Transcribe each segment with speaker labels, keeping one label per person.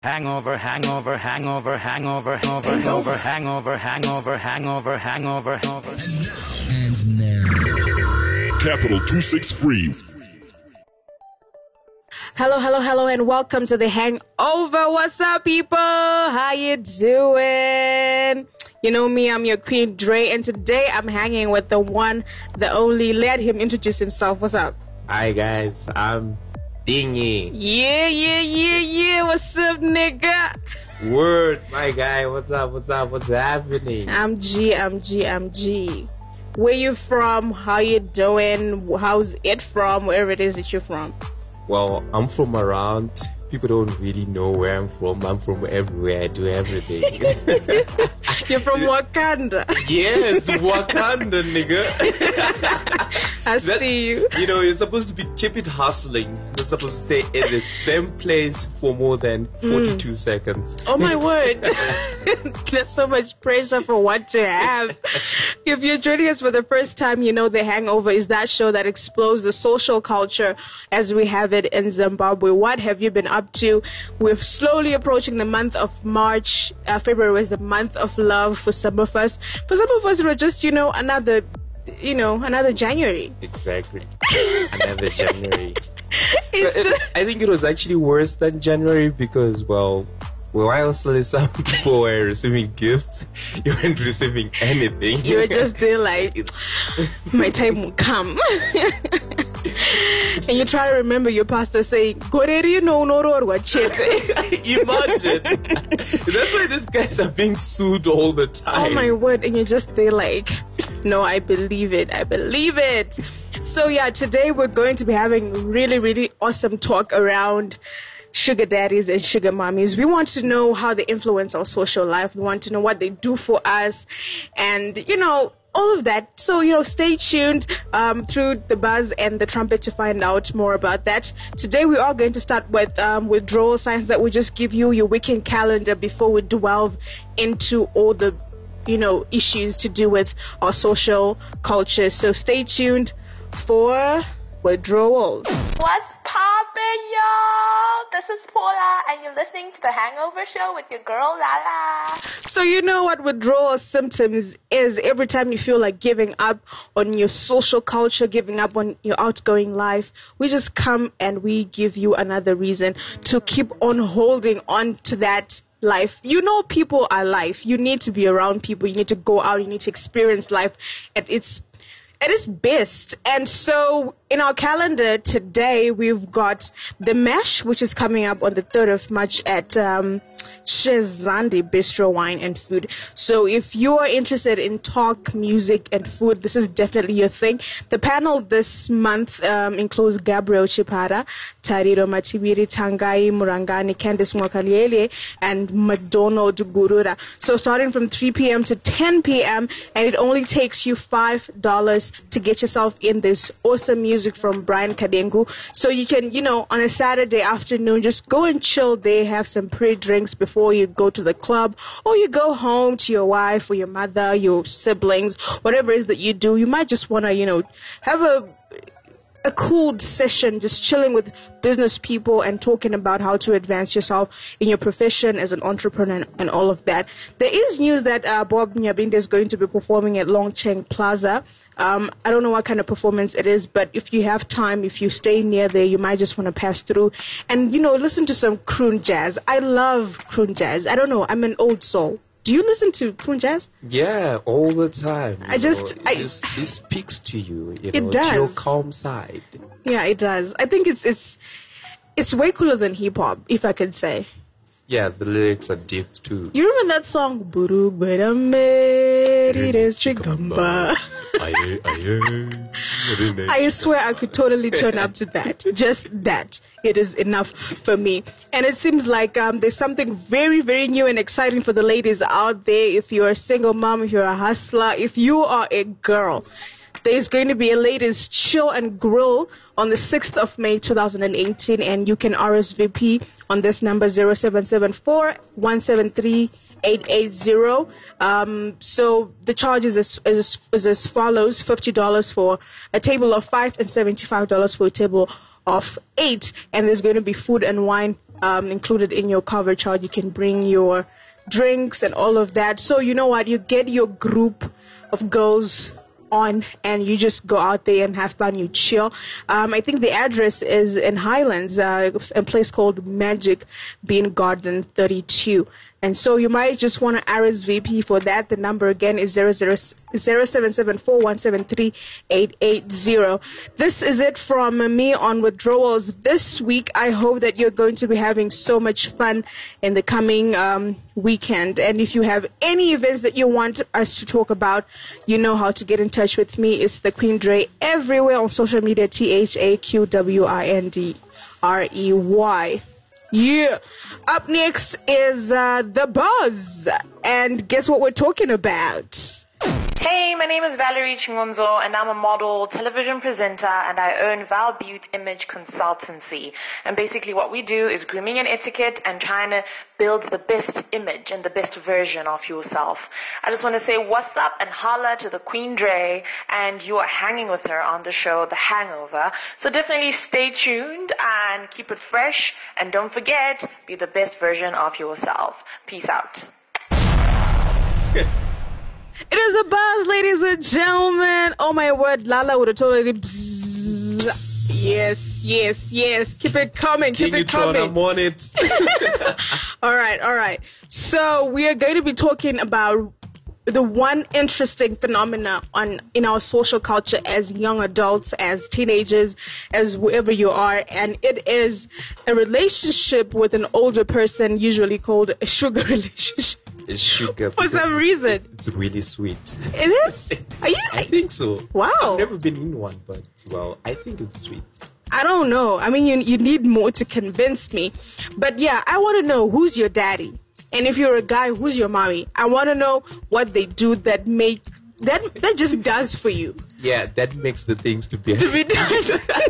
Speaker 1: Hangover, hangover, hangover, hangover, hangover, hangover, hangover, hangover, hangover, hangover.
Speaker 2: And now.
Speaker 3: Capital 263.
Speaker 4: Hello, and welcome to the Hangover. What's up, people? How you doing? You know me, I'm your queen, Dre, and today I'm hanging with the one, the only. Let him introduce himself. What's up?
Speaker 5: Hi, guys. I'm Dingy.
Speaker 4: Yeah. What's up, nigga?
Speaker 5: Word, my guy. What's up? What's happening?
Speaker 4: I'm G. Where you from? How you doing? How's it from? Wherever it is that you're from.
Speaker 5: Well, I'm from around. People don't really know where I'm from. I'm from everywhere. I do everything.
Speaker 4: You're from Wakanda.
Speaker 5: Yes, Wakanda, nigga.
Speaker 4: I see you.
Speaker 5: You know, you're supposed to keep it hustling. You're not supposed to stay in the same place for more than 42 seconds.
Speaker 4: Oh my word. There's so much pressure for what to have. If you're joining us for the first time, you know The Hangover is that show that explores the social culture as we have it in Zimbabwe. What have you been up to? We're slowly approaching the month of March. February was the month of love for some of us. For some of us, it was just, another January.
Speaker 5: Exactly. Another January. I think it was actually worse than January because, while some people were receiving gifts, you weren't receiving anything.
Speaker 4: You were just there like, my time will come. And you try to remember your pastor saying, Imagine.
Speaker 5: That's why these guys are being sued all the time.
Speaker 4: Oh my word. And you're just there like, no, I believe it. So yeah, today we're going to be having really, really awesome talk around sugar daddies and sugar mommies. We want to know how they influence our social life. We want to know what they do for us and, all of that. So, stay tuned through the buzz and the trumpet to find out more about that. Today we are going to start with withdrawal signs that will just give you your weekend calendar before we delve into all the, issues to do with our social culture. So stay tuned for withdrawals.
Speaker 6: What's poppin', y'all? This is Paula, and you're listening to The Hangover Show with your girl, Lala.
Speaker 4: So you know what withdrawal symptoms is. Every time you feel like giving up on your social culture, giving up on your outgoing life, we just come and we give you another reason to keep on holding on to that life. People are life. You need to be around people. You need to go out. You need to experience life at its best. And so in our calendar today, we've got the Mash, which is coming up on the 3rd of March at Shezandi Bistro Wine and Food. So if you are interested in talk, music, and food, this is definitely your thing. The panel this month includes Gabriel Chipara, Tariro Matibiri, Tangai Murangani, Candice Mwakaliele, and McDonald Gurura. So starting from 3 p.m. to 10 p.m., and it only takes you $5 to get yourself in this awesome music from Brian Kadengu. So you can, on a Saturday afternoon, just go and chill there, have some pre-drinks before you go to the club, or you go home to your wife or your mother, your siblings, whatever it is that you do. You might just want to, have a cool session, just chilling with business people and talking about how to advance yourself in your profession as an entrepreneur and all of that. There is news that Bob Nyabinde is going to be performing at Longcheng Plaza. I don't know what kind of performance it is, but if you have time, if you stay near there, you might just want to pass through and, listen to some croon jazz. I love croon jazz. I don't know. I'm an old soul. Do you listen to croon jazz?
Speaker 5: Yeah, all the time.
Speaker 4: It
Speaker 5: speaks to you,
Speaker 4: it does.
Speaker 5: To your calm side.
Speaker 4: Yeah, it does. I think it's way cooler than hip hop, if I could say.
Speaker 5: Yeah, the lyrics are deep too.
Speaker 4: You remember that song? Buru Chigamba. I swear I could totally turn up to that. Just that. It is enough for me. And it seems like there's something very, very new and exciting for the ladies out there. If you're a single mom, if you're a hustler, if you are a girl, there's going to be a ladies chill and grill on the 6th of May 2018, and you can RSVP on this number 0774 173 880. So the charge is as follows: $50 for a table of 5 and $75 for a table of 8, and there's going to be food and wine included in your cover charge. You can bring your drinks and all of that. So you know what? You get your group of girls on and you just go out there and have fun. You chill. I think the address is in Highlands, a place called Magic Bean Garden 32. And so you might just want to RSVP for that. The number again is 0774173880. This is it from me on withdrawals this week. I hope that you're going to be having so much fun in the coming weekend. And if you have any events that you want us to talk about, you know how to get in touch with me. It's the Queen Dre everywhere on social media, THAQWINDREY. Yeah. Up next is The Buzz. And guess what we're talking about?
Speaker 3: Hey, my name is Valerie Chingonzo, and I'm a model, television presenter, and I own Val Butte Image Consultancy. And basically what we do is grooming and etiquette and trying to build the best image and the best version of yourself. I just want to say what's up and holla to the Queen Dre, and you are hanging with her on the show The Hangover. So definitely stay tuned and keep it fresh, and don't forget, be the best version of yourself. Peace out.
Speaker 4: It is a buzz, ladies and gentlemen. Oh my word, Lala would have totally Yes. Keep it coming.
Speaker 5: I'm on it.
Speaker 4: All right. So we are going to be talking about the one interesting phenomena in our social culture as young adults, as teenagers, as whoever you are, and it is a relationship with an older person, usually called a sugar relationship.
Speaker 5: It's sugar.
Speaker 4: For some reason.
Speaker 5: It's really sweet.
Speaker 4: It is? Are you?
Speaker 5: I think so.
Speaker 4: Wow.
Speaker 5: I've never been in one, but, well, I think it's sweet.
Speaker 4: I don't know. I mean, you need more to convince me. But yeah, I want to know who's your daddy. And if you're a guy, who's your mommy? I want to know what they do that just does for you.
Speaker 5: Yeah, that makes the things to be
Speaker 4: done.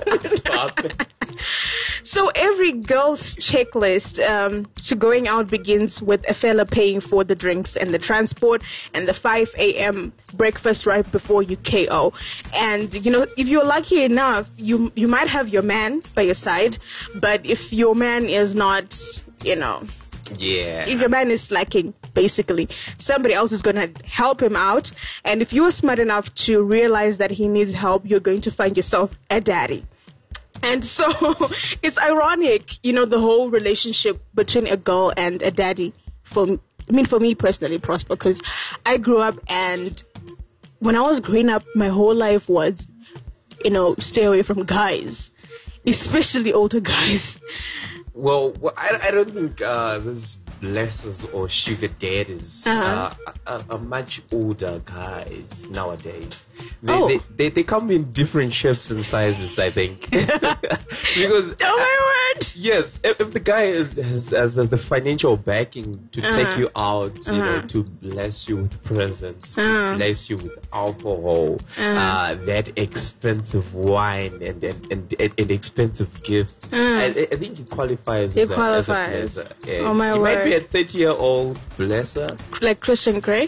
Speaker 4: So every girl's checklist to going out begins with a fella paying for the drinks and the transport and the 5 a.m. breakfast right before you KO. And, you know, if you're lucky enough, you might have your man by your side. But if your man is not, you know...
Speaker 5: Yeah.
Speaker 4: If your man is slacking, basically, somebody else is going to help him out. And if you're smart enough to realize that he needs help, you're going to find yourself a daddy. And so it's ironic, you know, the whole relationship between a girl and a daddy. For me personally, Prosper, because I grew up, and when I was growing up, my whole life was, you know, stay away from guys, especially older guys.
Speaker 5: Well, I don't think this blessers or sugar daddies are much older guys nowadays. They come in different shapes and sizes, I think. Because
Speaker 4: oh my word!
Speaker 5: Yes, if the guy has the financial backing to take you out, you know, to bless you with presents, to bless you with alcohol, that expensive wine and expensive gifts, I think he qualifies.
Speaker 4: He qualifies.
Speaker 5: Yeah.
Speaker 4: Oh my
Speaker 5: he
Speaker 4: word!
Speaker 5: Might be a 30-year-old blesser,
Speaker 4: like Christian Grey.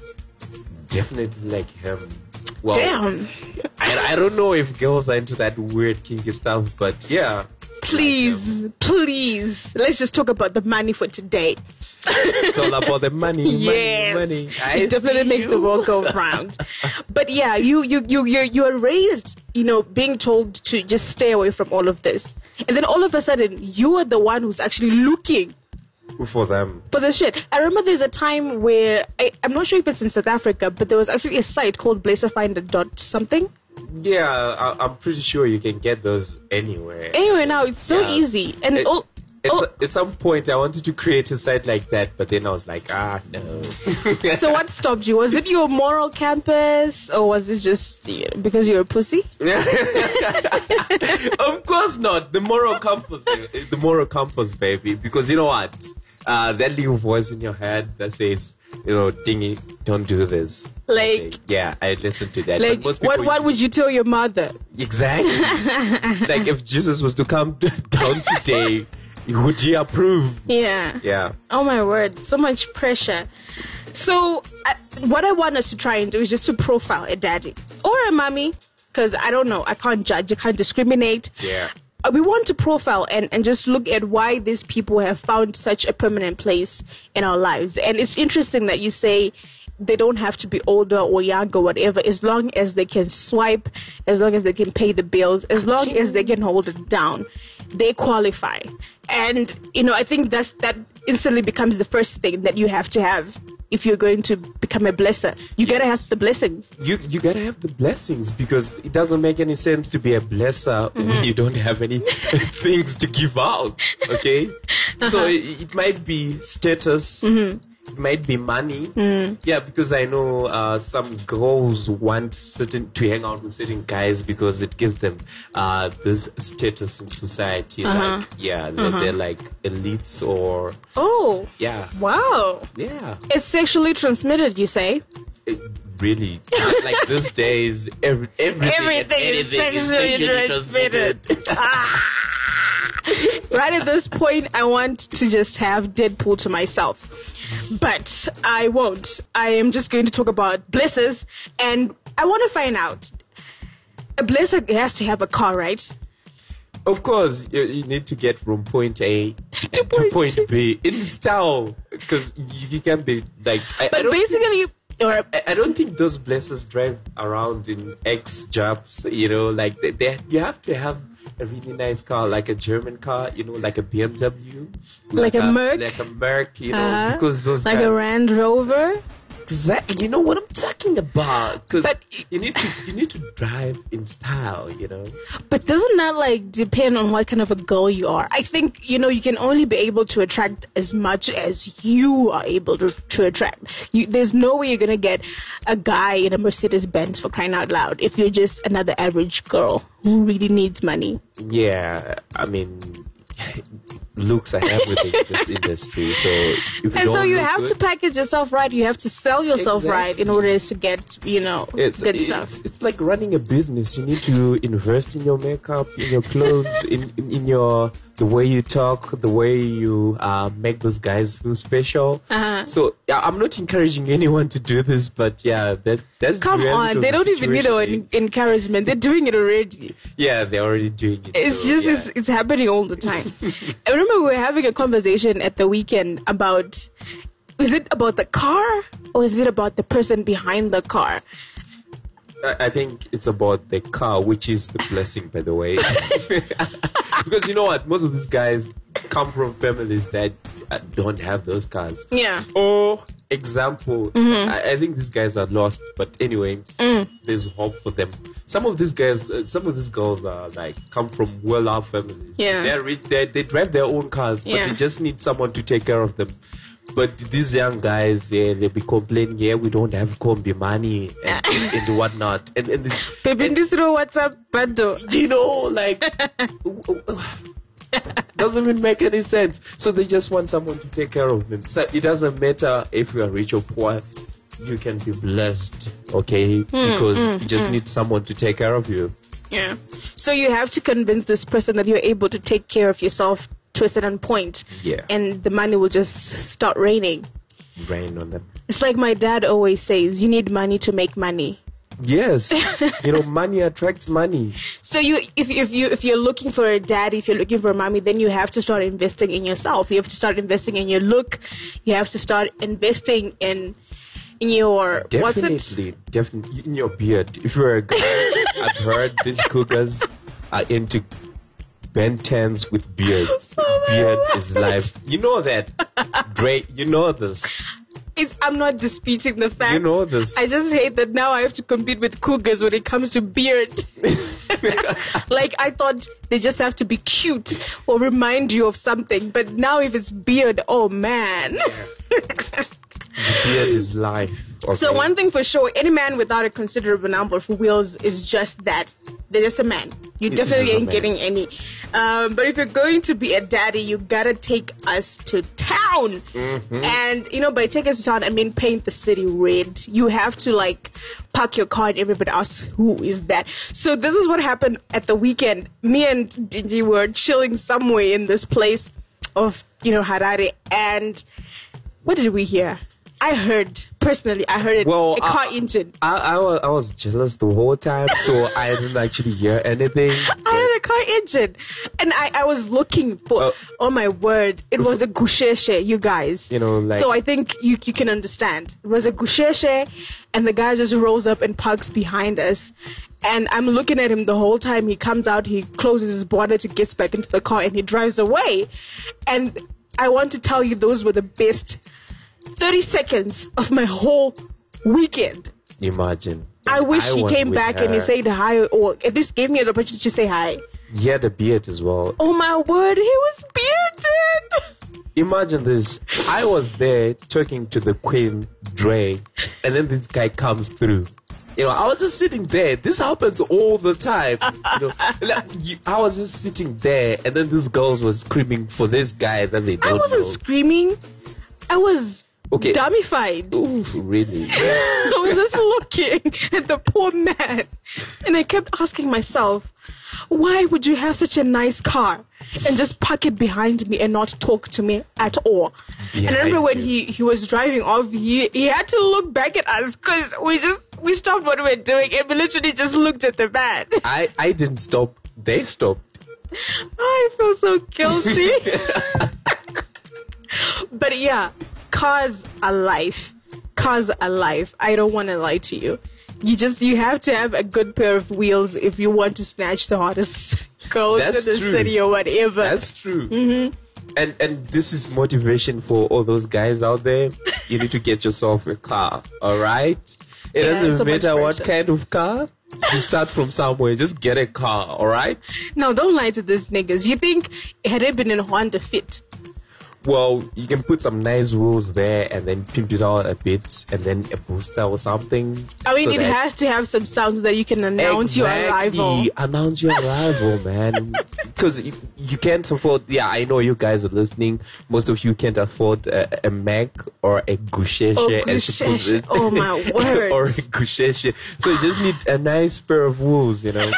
Speaker 5: Definitely like him. Well,
Speaker 4: damn.
Speaker 5: I don't know if girls are into that weird kinky stuff, but yeah.
Speaker 4: Please, let's just talk about the money for today.
Speaker 5: It's all about the money.
Speaker 4: Yes,
Speaker 5: money.
Speaker 4: It definitely makes the world go round. But yeah, you are raised, you know, being told to just stay away from all of this, and then all of a sudden you are the one who's actually looking
Speaker 5: for them.
Speaker 4: For the shit. I remember there's a time where I'm not sure if it's in South Africa, but there was actually a site called blazefinder.something.
Speaker 5: Yeah, I'm pretty sure you can get those anywhere.
Speaker 4: Anywhere now, it's so easy. And
Speaker 5: at some point, I wanted to create a site like that, but then I was like, no.
Speaker 4: So what stopped you? Was it your moral campus, or was it just because you're a pussy?
Speaker 5: Of course not. The moral compass, baby. Because you know what? That little voice in your head that says, you know, dingy, don't do this.
Speaker 4: Like,
Speaker 5: okay. Yeah, I listen to that.
Speaker 4: Like, what would you tell your mother?
Speaker 5: Exactly. Like, if Jesus was to come down today, would you approve?
Speaker 4: Yeah.
Speaker 5: Yeah.
Speaker 4: Oh my word, so much pressure. So, what I want us to try and do is just to profile a daddy or a mommy, because I don't know, I can't judge, I can't discriminate.
Speaker 5: Yeah.
Speaker 4: we want to profile and just look at why these people have found such a permanent place in our lives. And it's interesting that you say they don't have to be older or younger, whatever, as long as they can swipe, as long as they can pay the bills, as long as they can hold it down, they qualify. And, I think that instantly becomes the first thing that you have to have if you're going to become a blesser. You gotta have the blessings.
Speaker 5: You gotta have the blessings, because it doesn't make any sense to be a blesser when you don't have any things to give out, okay? So it might be status, it might be money. Yeah, because I know some girls want to hang out with certain guys because it gives them this status in society. Like, they're like elites or...
Speaker 4: Oh.
Speaker 5: Yeah.
Speaker 4: Wow.
Speaker 5: Yeah.
Speaker 4: It's sexually transmitted, you say?
Speaker 5: Really, like these days, everything
Speaker 4: is sexually transmitted. Right at this point, I want to just have Deadpool to myself. But I won't. I am just going to talk about blessers, and I want to find out. A blesser has to have a car, right?
Speaker 5: Of course, you need to get from point A to point B in style, because you can be like... I don't think those blessers drive around in X-Jobs, like you have to have a really nice car, like a German car, like a BMW.
Speaker 4: Like a Merc?
Speaker 5: Like a Merc, because those
Speaker 4: like
Speaker 5: guys,
Speaker 4: a Land Rover?
Speaker 5: Exactly, you know what I'm talking about. Because you need to drive in style,
Speaker 4: But doesn't that depend on what kind of a girl you are? I think you can only be able to attract as much as you are able to attract. There's no way you're gonna get a guy in a Mercedes Benz, for crying out loud, if you're just another average girl who really needs money.
Speaker 5: Yeah, I mean, looks are everything in this industry. So you
Speaker 4: have to package yourself right. You have to sell yourself right in order to get good stuff.
Speaker 5: It's like running a business. You need to invest in your makeup, in your clothes, in your the way you talk, the way you make those guys feel special. So I'm not encouraging anyone to do this, but that's
Speaker 4: come on. They don't even need an encouragement. They're doing it already.
Speaker 5: Yeah, they're already doing it.
Speaker 4: It's happening all the time. I remember we were having a conversation at the weekend about, is it about the car or is it about the person behind the car?
Speaker 5: I think it's about the car, which is the blessing, by the way. Because you know what? Most of these guys come from families that don't have those cars.
Speaker 4: Yeah.
Speaker 5: Or, example, I think these guys are lost, but anyway, there's hope for them. Some of these girls are come from well-off families.
Speaker 4: Yeah.
Speaker 5: They're rich, they drive their own cars, but they just need someone to take care of them. But these young guys, they be complaining, we don't have combi money and whatnot. And this,
Speaker 4: WhatsApp bundle.
Speaker 5: Doesn't even make any sense. So they just want someone to take care of them. So it doesn't matter if you are rich or poor, you can be blessed, okay? Because you just need someone to take care of you.
Speaker 4: Yeah. So you have to convince this person that you're able to take care of yourself to a certain point.
Speaker 5: Yeah.
Speaker 4: And the money will just start raining.
Speaker 5: Rain on them.
Speaker 4: It's like my dad always says, you need money to make money.
Speaker 5: Yes. Money attracts money.
Speaker 4: So if you're looking for a daddy, if you're looking for a mommy, then you have to start investing in yourself. You have to start investing in your look. You have to start investing in your
Speaker 5: definitely in your beard. If you're a guy, I've heard these cougars are into Ben 10s with beards. Beard is life. You know that, Dre. You know this.
Speaker 4: I'm not disputing the fact.
Speaker 5: You know this.
Speaker 4: I just hate that now I have to compete with cougars when it comes to beard. I thought they just have to be cute or remind you of something. But now if it's beard, oh man.
Speaker 5: The beard is life. Okay.
Speaker 4: So one thing for sure, any man without a considerable number of wheels is just that. They're just a man. You definitely ain't getting any. But if you're going to be a daddy, you gotta take us to town. And, by take us to town, I mean paint the city red. You have to, park your car and everybody asks, who is that? So this is what happened at the weekend. Me and Dingy were chilling somewhere in this place of, Harare. And what did we hear? I heard it.
Speaker 5: Well,
Speaker 4: a car engine.
Speaker 5: I was jealous the whole time, so I didn't actually hear anything.
Speaker 4: I heard a car engine, and I was looking for. Oh my word! It was a gusheshe, you guys.
Speaker 5: You know, like.
Speaker 4: So I think you can understand. It was a gusheshe, and the guy just rolls up and parks behind us. And I'm looking at him the whole time. He comes out, he closes his bonnet, he gets back into the car, and he drives away. And I want to tell you, those were the best 30 seconds of my whole weekend.
Speaker 5: Imagine.
Speaker 4: I wish he came back and he said hi, or at least gave me an opportunity to say hi.
Speaker 5: He had a beard as well.
Speaker 4: Oh my word, he was bearded.
Speaker 5: Imagine this. I was there talking to the Queen Dre, and then this guy comes through. You know, I was just sitting there. This happens all the time. You know, I was just sitting there, and then these girls were screaming for this guy that they don't know.
Speaker 4: I wasn't screaming. I was dummified.
Speaker 5: Ooh, really?
Speaker 4: I was just looking at the poor man, and I kept asking myself, why would you have such a nice car and just park it behind me and not talk to me at all? And I remember when he was driving off, he had to look back at us because we stopped what we were doing and we literally just looked at the man.
Speaker 5: I didn't stop. They stopped.
Speaker 4: I feel so guilty. But yeah, cars are life. Cars are life. I don't want to lie to you. You have to have a good pair of wheels if you want to snatch the hottest girls in the city or whatever.
Speaker 5: That's true.
Speaker 4: Mm-hmm.
Speaker 5: And this is motivation for all those guys out there. You need to get yourself a car, all right? It doesn't matter what kind of car. You start from somewhere. Just get a car, all right?
Speaker 4: No, don't lie to these niggas. You think had it been in Honda Fit?
Speaker 5: Well, you can put some nice wheels there and then pimp it out a bit and then a booster or something.
Speaker 4: I mean, it has to have some sounds that you can announce your arrival.
Speaker 5: Announce your arrival, man. Because you can't afford, I know you guys are listening. Most of you can't afford a Mac or a Gusheshe.
Speaker 4: Oh, my word.
Speaker 5: Or a Gusheshe. So you just need a nice pair of wheels, you know.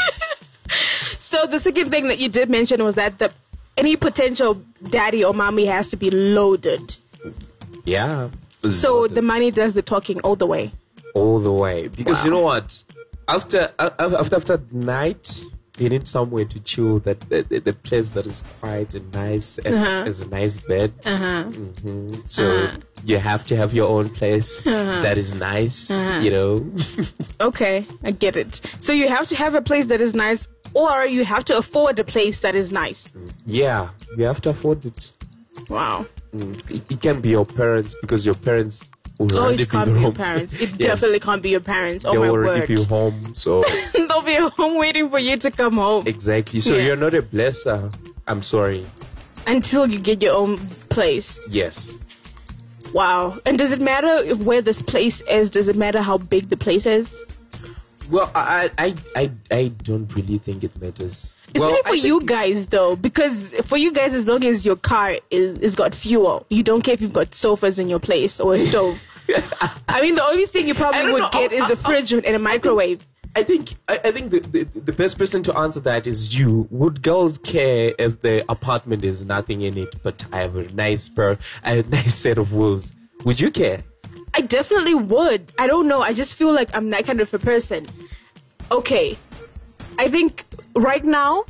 Speaker 4: So the second thing that you did mention was that any potential daddy or mommy has to be loaded.
Speaker 5: Yeah.
Speaker 4: So
Speaker 5: loaded.
Speaker 4: The money does the talking all the way.
Speaker 5: All the way. Because you know what? After night, you need somewhere to chill. The place that is quiet and nice and has a nice bed. Mm-hmm. So you have to have your own place that is nice, you know.
Speaker 4: Okay, I get it. So you have to have a place that is nice, or you have to afford a place that is nice.
Speaker 5: Yeah, you have to afford it.
Speaker 4: Wow.
Speaker 5: It can be your parents, because your parents will
Speaker 4: it can't be your parents. It definitely can't be your parents. Oh, my word.
Speaker 5: They'll already be home, so...
Speaker 4: They'll be home waiting for you to come home.
Speaker 5: Exactly. So you're not a blesser. I'm sorry.
Speaker 4: Until you get your own place.
Speaker 5: Yes.
Speaker 4: Wow. And does it matter where this place is? Does it matter how big the place is?
Speaker 5: Well, I don't really think it matters.
Speaker 4: Especially for you guys, though, because for you guys, as long as your car is got fuel, you don't care if you've got sofas in your place or a stove. I mean, the only thing you probably would get is a fridge and a microwave.
Speaker 5: I think the best person to answer that is you. Would girls care if the apartment is nothing in it, but I have a nice set of wheels? Would you care?
Speaker 4: I definitely would. I don't know. I just feel like I'm that kind of a person. Okay. I think right now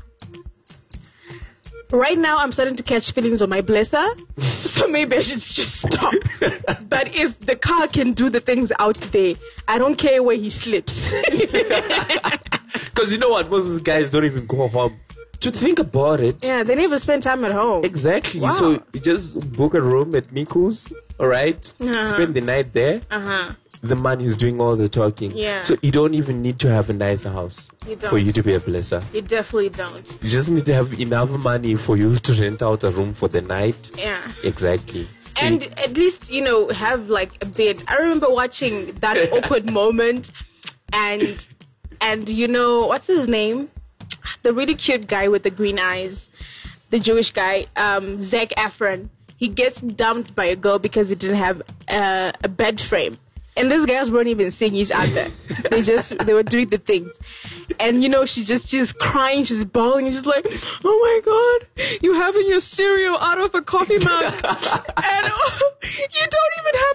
Speaker 4: I'm starting to catch feelings on my blesser. So maybe I should just stop. But if the car can do the things out there, I don't care where he sleeps.
Speaker 5: Because you know what? Most of the guys don't even go home. To think about it.
Speaker 4: Yeah, they never spend time at home.
Speaker 5: Exactly.
Speaker 4: Wow.
Speaker 5: So you just book a room at Miku's, alright? Spend the night there. The man is doing all the talking.
Speaker 4: Yeah.
Speaker 5: So you don't even need to have a nicer house for you to be a blesser.
Speaker 4: You definitely don't.
Speaker 5: You just need to have enough money for you to rent out a room for the night.
Speaker 4: Yeah.
Speaker 5: Exactly.
Speaker 4: And at least, have like a bed. I remember watching that awkward moment and what's his name? The really cute guy with the green eyes, the Jewish guy, Zac Efron. He gets dumped by a girl because he didn't have a bed frame. And these guys weren't even seeing each other. They were doing the things. And, she's crying, she's bawling, and she's like, oh my God, you're having your cereal out of a coffee mug. And you don't even have a bed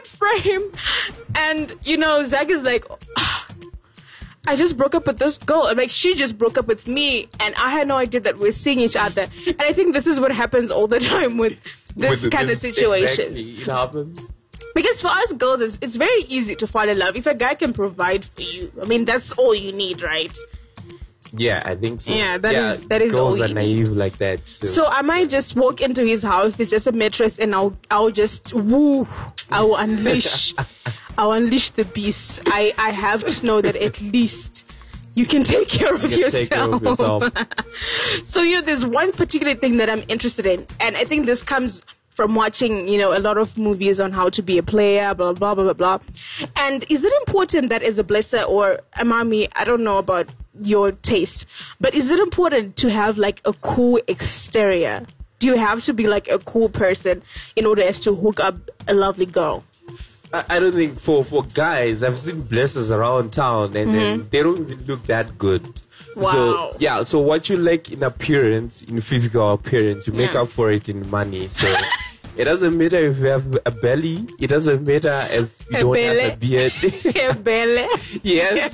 Speaker 4: that frame. And, Zach is like, I just broke up with this girl. I'm like, she just broke up with me, and I had no idea that we're seeing each other. And I think this is what happens all the time with this kind of situation.
Speaker 5: Exactly, it happens.
Speaker 4: Because for us girls, it's very easy to fall in love. If a guy can provide for you, I mean, that's all you need, right?
Speaker 5: Yeah, I think so.
Speaker 4: Yeah, that is
Speaker 5: girls
Speaker 4: all
Speaker 5: are
Speaker 4: you
Speaker 5: naive like that.
Speaker 4: So I might just walk into his house. There's just a mattress, and I'll just I will unleash. I'll unleash the beast. I have to know that at least you can take care of yourself. So there's one particular thing that I'm interested in, and I think this comes from watching, a lot of movies on how to be a player, blah, blah, blah, blah, blah. And is it important that as a blesser or a mommy, I don't know about your taste, but is it important to have like a cool exterior? Do you have to be like a cool person in order as to hook up a lovely girl?
Speaker 5: I don't think for guys, I've seen blessers around town and then they don't even look that good.
Speaker 4: Wow.
Speaker 5: So what you like in appearance, in physical appearance, you make up for it in money. So it doesn't matter if you have a belly. It doesn't matter if you don't have a beard.
Speaker 4: A belly.
Speaker 5: Yes.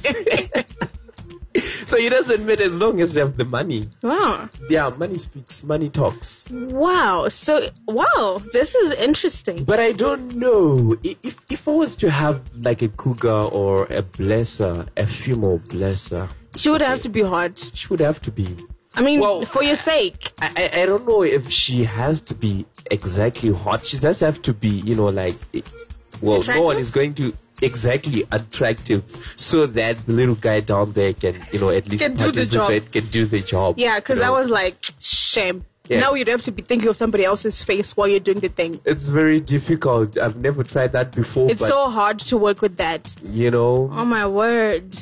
Speaker 5: So it doesn't matter as long as you have the money.
Speaker 4: Wow.
Speaker 5: Yeah, money speaks, money talks.
Speaker 4: Wow. This is interesting.
Speaker 5: But I don't know. If I was to have like a cougar or a blesser, a female blesser,
Speaker 4: she would have to be hot.
Speaker 5: She would have to be.
Speaker 4: I mean, for your sake.
Speaker 5: I don't know if she has to be exactly hot. She does have to be, attractive? No one is going to exactly attractive so that the little guy down there can, at least
Speaker 4: can do
Speaker 5: the job.
Speaker 4: Yeah, because I was like, shame. Yeah. Now you'd have to be thinking of somebody else's face while you're doing the thing.
Speaker 5: It's very difficult. I've never tried that before.
Speaker 4: It's so hard to work with that. Oh my word.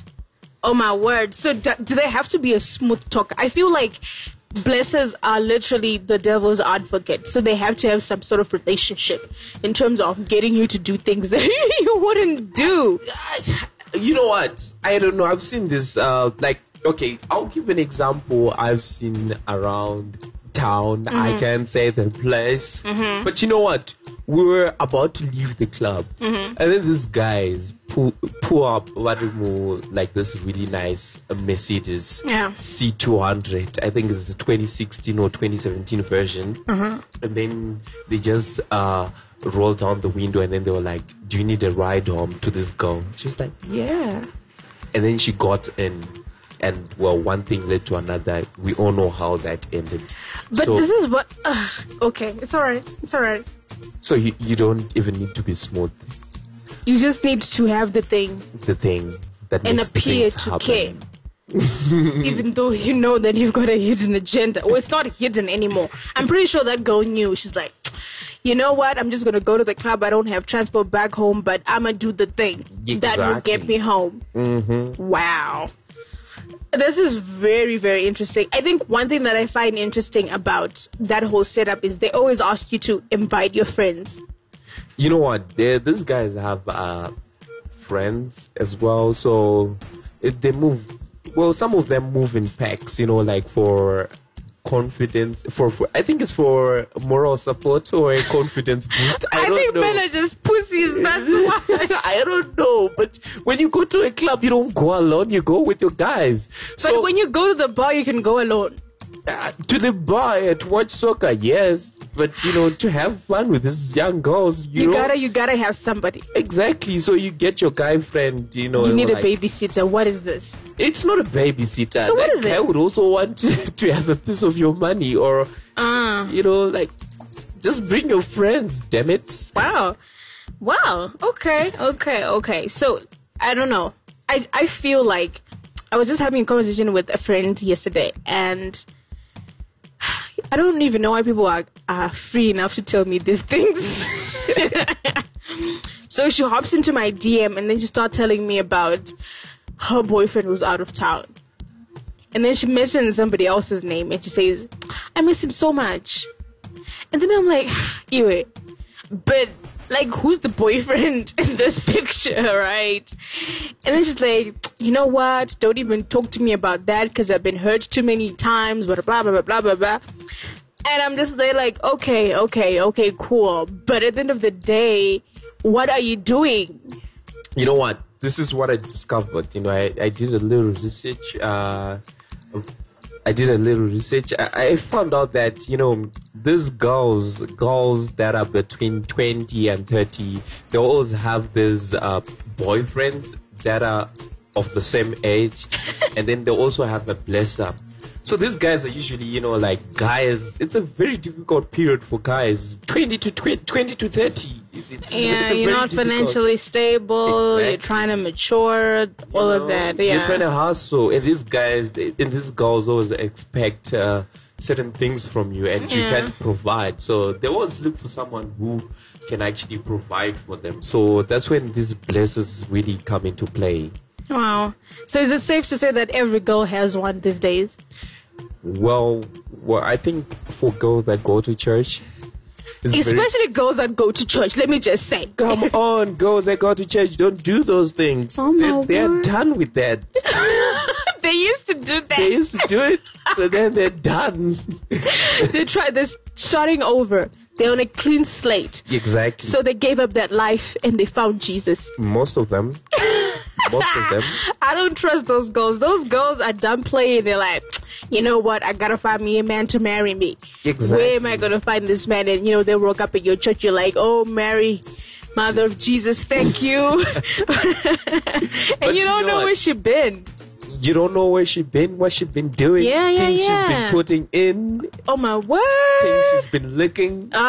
Speaker 4: So do they have to be a smooth talker? I feel like blessers are literally the devil's advocate. So they have to have some sort of relationship in terms of getting you to do things that you wouldn't do.
Speaker 5: You know what? I don't know. I've seen this, okay, I'll give an example I've seen around town. I can't say the place. But you know what? We were about to leave the club. And then this guy pull up like this really nice Mercedes C200. I think it's a 2016 or 2017 version. And then they just rolled down the window and then they were like, do you need a ride home to this girl? She was like, yeah. And then she got in. And one thing led to another. We all know how that ended.
Speaker 4: But this is what... okay, it's alright.
Speaker 5: So you don't even need to be smooth.
Speaker 4: You just need to have the thing.
Speaker 5: The thing that
Speaker 4: and
Speaker 5: makes
Speaker 4: appear
Speaker 5: things
Speaker 4: to
Speaker 5: happen.
Speaker 4: care. Even though you know that you've got a hidden agenda. Well, it's not hidden anymore. I'm pretty sure that girl knew. She's like, you know what? I'm just going to go to the club. I don't have transport back home, but I'm going to do the thing.
Speaker 5: Exactly.
Speaker 4: That will get me home. Wow. This is very, very interesting. I think one thing that I find interesting about that whole setup is they always ask you to invite your friends.
Speaker 5: You know what? These guys have friends as well. So if they move, some of them move in packs, like for confidence, for I think it's for moral support or a confidence boost. I think
Speaker 4: men are just pussies, that's why.
Speaker 5: I don't know, but when you go to a club, you don't go alone, you go with your guys.
Speaker 4: But when you go to the bar, you can go alone.
Speaker 5: To the bar to watch soccer, yes, but to have fun with these young girls, you
Speaker 4: gotta have somebody.
Speaker 5: Exactly. So you get your guy friend, You
Speaker 4: need a babysitter. What is this?
Speaker 5: It's not a babysitter.
Speaker 4: So what is it?
Speaker 5: I would also want to have a piece of your money, or just bring your friends. Damn it!
Speaker 4: Wow. Okay. So I don't know. I feel like I was just having a conversation with a friend yesterday, and I don't even know why people are free enough to tell me these things. So she hops into my DM and then she starts telling me about her boyfriend who's out of town. And then she mentions somebody else's name and she says, I miss him so much. And then I'm like, ew, but who's the boyfriend in this picture, right? And then she's like, you know what? Don't even talk to me about that because I've been hurt too many times, blah, blah, blah, blah, blah, blah. And I'm just there like, okay, cool. But at the end of the day, what are you doing?
Speaker 5: You know what? This is what I discovered. You know, I did a little research. I found out that, you know, these girls that are between 20 and 30, they always have these boyfriends that are of the same age, and then they also have a blesser. So these guys are usually, you know, like guys. It's a very difficult period for guys. 20 to 30. It's
Speaker 4: you're not financially stable. Exactly. You're trying to mature. All of that. Yeah.
Speaker 5: You're trying to hustle, and these guys and these girls always expect certain things from you, and you can't provide. So they always look for someone who can actually provide for them. So that's when these blessers really come into play.
Speaker 4: Wow. So is it safe to say that every girl has one these days?
Speaker 5: Well, I think for girls that go to church,
Speaker 4: especially girls that go to church, let me just say.
Speaker 5: Come on, girls that go to church, don't do those things.
Speaker 4: Oh
Speaker 5: they're done with that.
Speaker 4: They used to do that.
Speaker 5: They used to do it, but then they're done.
Speaker 4: They're starting over. They're on a clean slate.
Speaker 5: Exactly.
Speaker 4: So they gave up that life and they found Jesus.
Speaker 5: Most of them.
Speaker 4: I don't trust those girls. Those girls are done playing. They're like, you know what? I gotta find me a man to marry me.
Speaker 5: Exactly.
Speaker 4: Where am I gonna find this man? And, you know, they woke up at your church. You're like, oh, Mary, Mother of Jesus, thank you. And you don't know where she been.
Speaker 5: You don't know where she been, what she been doing, things she's been putting in.
Speaker 4: Oh my word!
Speaker 5: Things she's been licking. You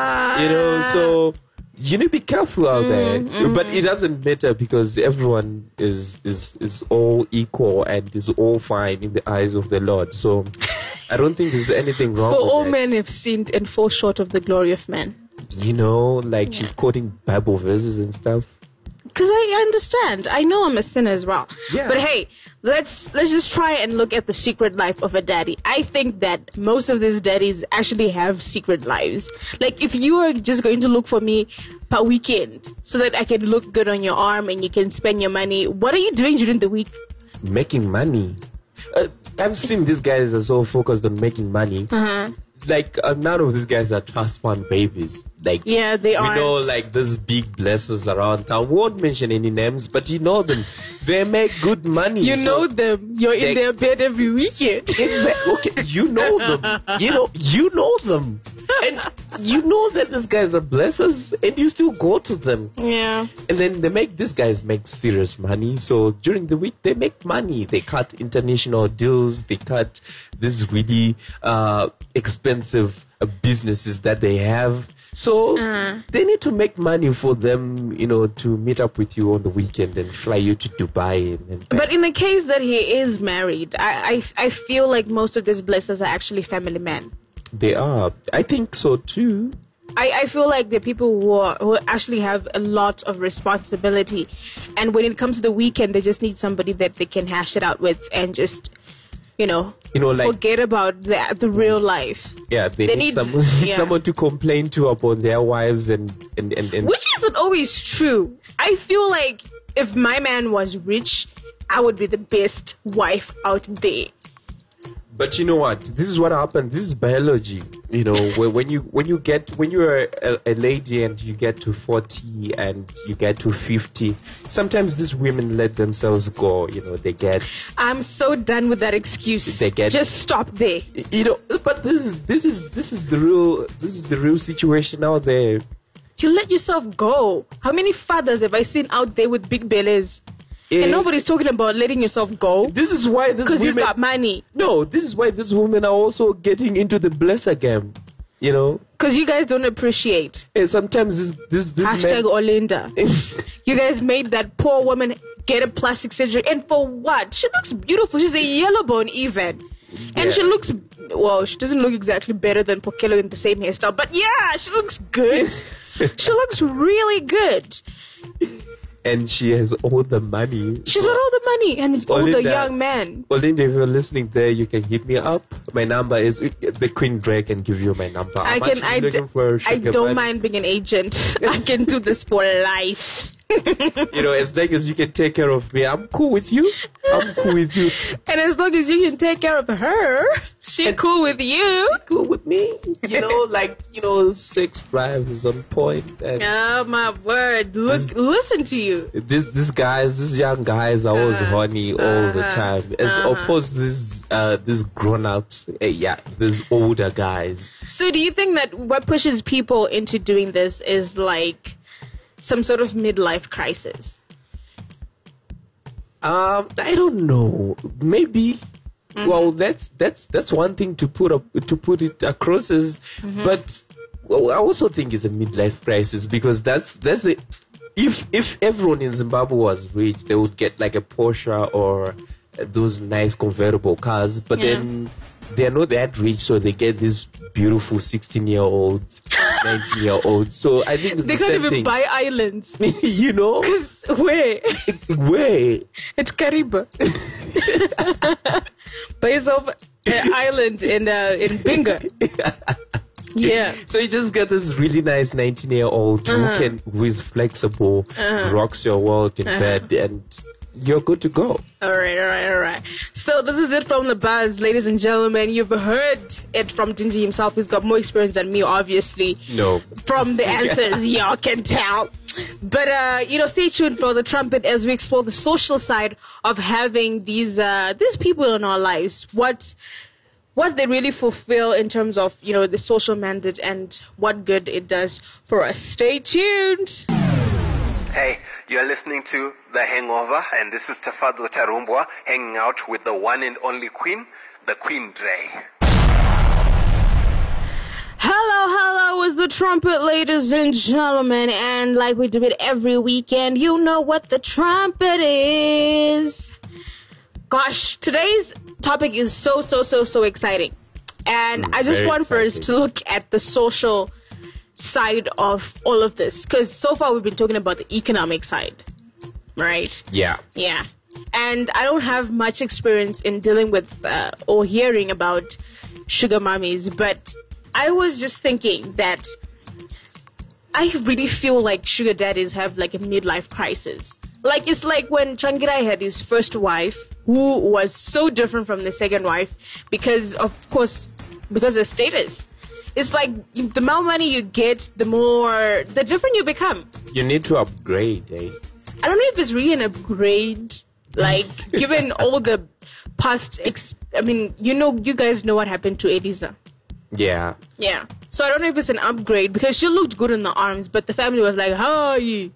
Speaker 5: know, so you need to be careful out there. But it doesn't matter because everyone is all equal and is all fine in the eyes of the Lord. So I don't think there's anything wrong with
Speaker 4: For all
Speaker 5: that.
Speaker 4: men have sinned and fall short of the glory of man.
Speaker 5: You know, like she's quoting Bible verses and stuff.
Speaker 4: Because I understand. I know I'm a sinner as well.
Speaker 5: Yeah.
Speaker 4: But hey, let's just try and look at the secret life of a daddy. I think that most of these daddies actually have secret lives. Like, if you are just going to look for me per weekend so that I can look good on your arm and you can spend your money, what are you doing during the week?
Speaker 5: Making money. I've seen these guys are so focused on making money. Like, none of these guys are trust fund babies. Like,
Speaker 4: yeah, they are.
Speaker 5: We know, like, these big blessers around town. Won't mention any names, but you know them. They make good money.
Speaker 4: You know them. You're in their bed every weekend.
Speaker 5: Exactly. Okay, you know them. You know them. And you know that these guys are blessers, and you still go to them.
Speaker 4: Yeah.
Speaker 5: And then these guys make serious money. So during the week, they make money. They cut international deals. They cut these really expensive businesses that they have. So they need to make money for them, you know, to meet up with you on the weekend and fly you to Dubai and back.
Speaker 4: But in the case that he is married, I feel like most of these blessers are actually family men.
Speaker 5: They are. I think so too.
Speaker 4: I feel like the people who actually have a lot of responsibility, and when it comes to the weekend, they just need somebody that they can hash it out with and just, like, forget about the real life.
Speaker 5: Yeah, they need someone to complain to about their wives and
Speaker 4: which isn't always true. I feel like if my man was rich, I would be the best wife out there.
Speaker 5: But you know what? This is what happens. This is biology. You know, when you're a lady and you get to 40 and you get to 50, sometimes these women let themselves go. You know, they get.
Speaker 4: I'm so done with that excuse.
Speaker 5: They get.
Speaker 4: Just stop there.
Speaker 5: You know, but this is the real situation out there.
Speaker 4: You let yourself go. How many fathers have I seen out there with big bellies? And nobody's talking about letting yourself go.
Speaker 5: This is why
Speaker 4: because you've got money.
Speaker 5: No, this is why these women are also getting into the blesser game. You know,
Speaker 4: because you guys don't appreciate.
Speaker 5: And sometimes this
Speaker 4: hashtag Olinda. You guys made that poor woman get a plastic surgery, and for what? She looks beautiful. She's a yellow bone even. Yeah. And she looks, well, she doesn't look exactly better than Pokelo in the same hairstyle, but yeah, she looks good. She looks really good.
Speaker 5: And she has all the money.
Speaker 4: She's got all the money and all the young men.
Speaker 5: Olinda, if you're listening there, you can hit me up. My number is the Queen Drake can give you my number.
Speaker 4: I don't mind being an agent. I can do this for life.
Speaker 5: As long as you can take care of me, I'm cool with you. I'm cool with you.
Speaker 4: And as long as you can take care of her, she's cool with you.
Speaker 5: Cool with me. Sex drive is on point. And
Speaker 4: oh my word! Listen to you.
Speaker 5: These young guys are always horny all the time, as opposed to these grown-ups. These older guys.
Speaker 4: So, do you think that what pushes people into doing this is like some sort of midlife crisis?
Speaker 5: I don't know. Maybe. Mm-hmm. Well, that's one thing to put it across as, but I also think it's a midlife crisis, because that's it. If everyone in Zimbabwe was rich, they would get like a Porsche or those nice convertible cars, but then they're not that rich, so they get these beautiful 16-year-olds, 19-year-olds. So I think it's
Speaker 4: they
Speaker 5: the
Speaker 4: can't
Speaker 5: same
Speaker 4: even
Speaker 5: thing.
Speaker 4: buy islands.
Speaker 5: Because
Speaker 4: where? It's Kariba. Buy yourself an island in Binga. Yeah.
Speaker 5: So you just get this really nice 19-year-old who is flexible, rocks your world in bed, and you're good to go.
Speaker 4: All right. So this is it from The Buzz, ladies and gentlemen. You've heard it from Dingy himself. He's got more experience than me, obviously.
Speaker 5: No.
Speaker 4: From the answers, y'all can tell. But, stay tuned for The Trumpet as we explore the social side of having these people in our lives. What they really fulfill in terms of, the social mandate and what good it does for us. Stay tuned.
Speaker 7: Hey, you're listening to The Hangover, and this is Tafadzwa Tarumbwa hanging out with the one and only queen, the Queen Dre.
Speaker 4: Hello, it's The Trumpet, ladies and gentlemen, and like we do it every weekend, you know what The Trumpet is. Gosh, today's topic is so exciting, and I just want first to look at the social side of all of this, because so far we've been talking about the economic side, right?
Speaker 5: Yeah.
Speaker 4: And I don't have much experience in dealing with or hearing about sugar mummies, but I was just thinking that I really feel like sugar daddies have like a midlife crisis. Like, it's like when Changirai had his first wife, who was so different from the second wife because of status. It's like the more money you get, the different you become.
Speaker 5: You need to upgrade, eh?
Speaker 4: I don't know if it's really an upgrade, like, given all the past... you guys know what happened to Eliza.
Speaker 5: Yeah.
Speaker 4: So I don't know if it's an upgrade, because she looked good in the arms, but the family was like, hi.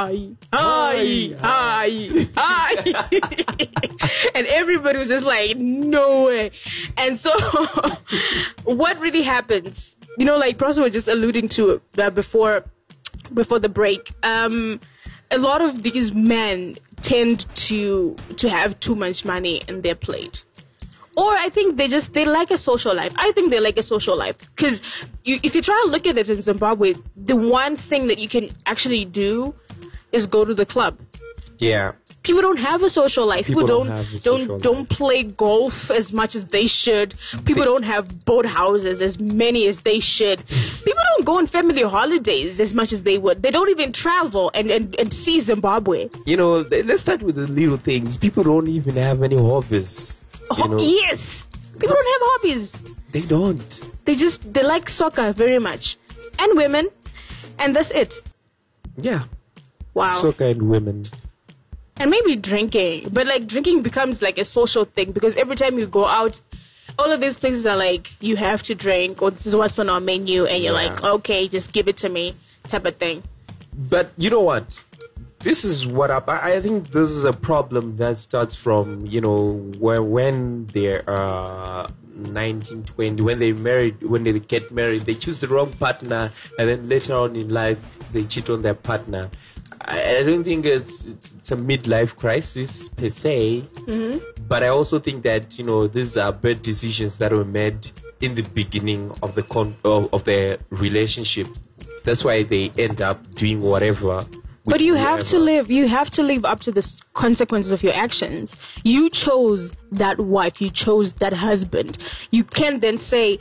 Speaker 4: And everybody was just like, no way. And so what really happens, like Prosper was just alluding to before the break, a lot of these men tend to have too much money in their plate. Or I think they like a social life. I think they like a social life. Because if you try to look at it in Zimbabwe, the one thing that you can actually do is go to the club.
Speaker 5: Yeah.
Speaker 4: People don't have a social life. People don't play golf as much as they should. People don't have boat houses as many as they should. People don't go on family holidays as much as they would. They don't even travel and see Zimbabwe.
Speaker 5: Let's start with the little things. People don't even have any hobbies.
Speaker 4: Yes. People don't have hobbies.
Speaker 5: They don't.
Speaker 4: They like soccer very much. And women. And that's it.
Speaker 5: Yeah.
Speaker 4: Wow.
Speaker 5: Soccer and women.
Speaker 4: And maybe drinking. But like drinking becomes like a social thing, because every time you go out, all of these places are like, you have to drink, or this is what's on our menu, and you're like, okay, just give it to me, type of thing.
Speaker 5: But you know what? This is what I think this is a problem that starts from, when they're 19, 20, when they get married, they choose the wrong partner, and then later on in life, they cheat on their partner. I don't think it's a midlife crisis per se, but I also think that, these are bad decisions that were made in the beginning of the relationship. That's why they end up doing whatever.
Speaker 4: But you have to live up to the consequences of your actions. You chose that wife, you chose that husband. You can't then say,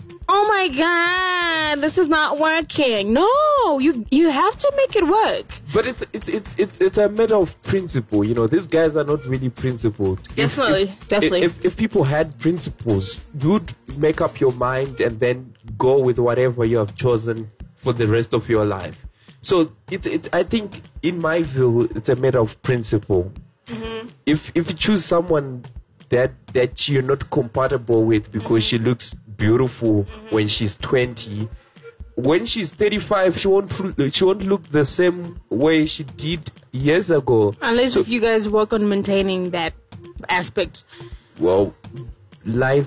Speaker 4: oh my God, this is not working. No, you have to make it work.
Speaker 5: But it's a matter of principle. You know, these guys are not really principled.
Speaker 4: Definitely.
Speaker 5: If people had principles, you'd make up your mind and then go with whatever you have chosen for the rest of your life. So I think, in my view, it's a matter of principle.
Speaker 4: Mm-hmm.
Speaker 5: If you choose someone that you're not compatible with because she looks beautiful when she's 20, when she's 35, she won't look the same way she did years ago.
Speaker 4: Unless if you guys work on maintaining that aspect.
Speaker 5: Well, life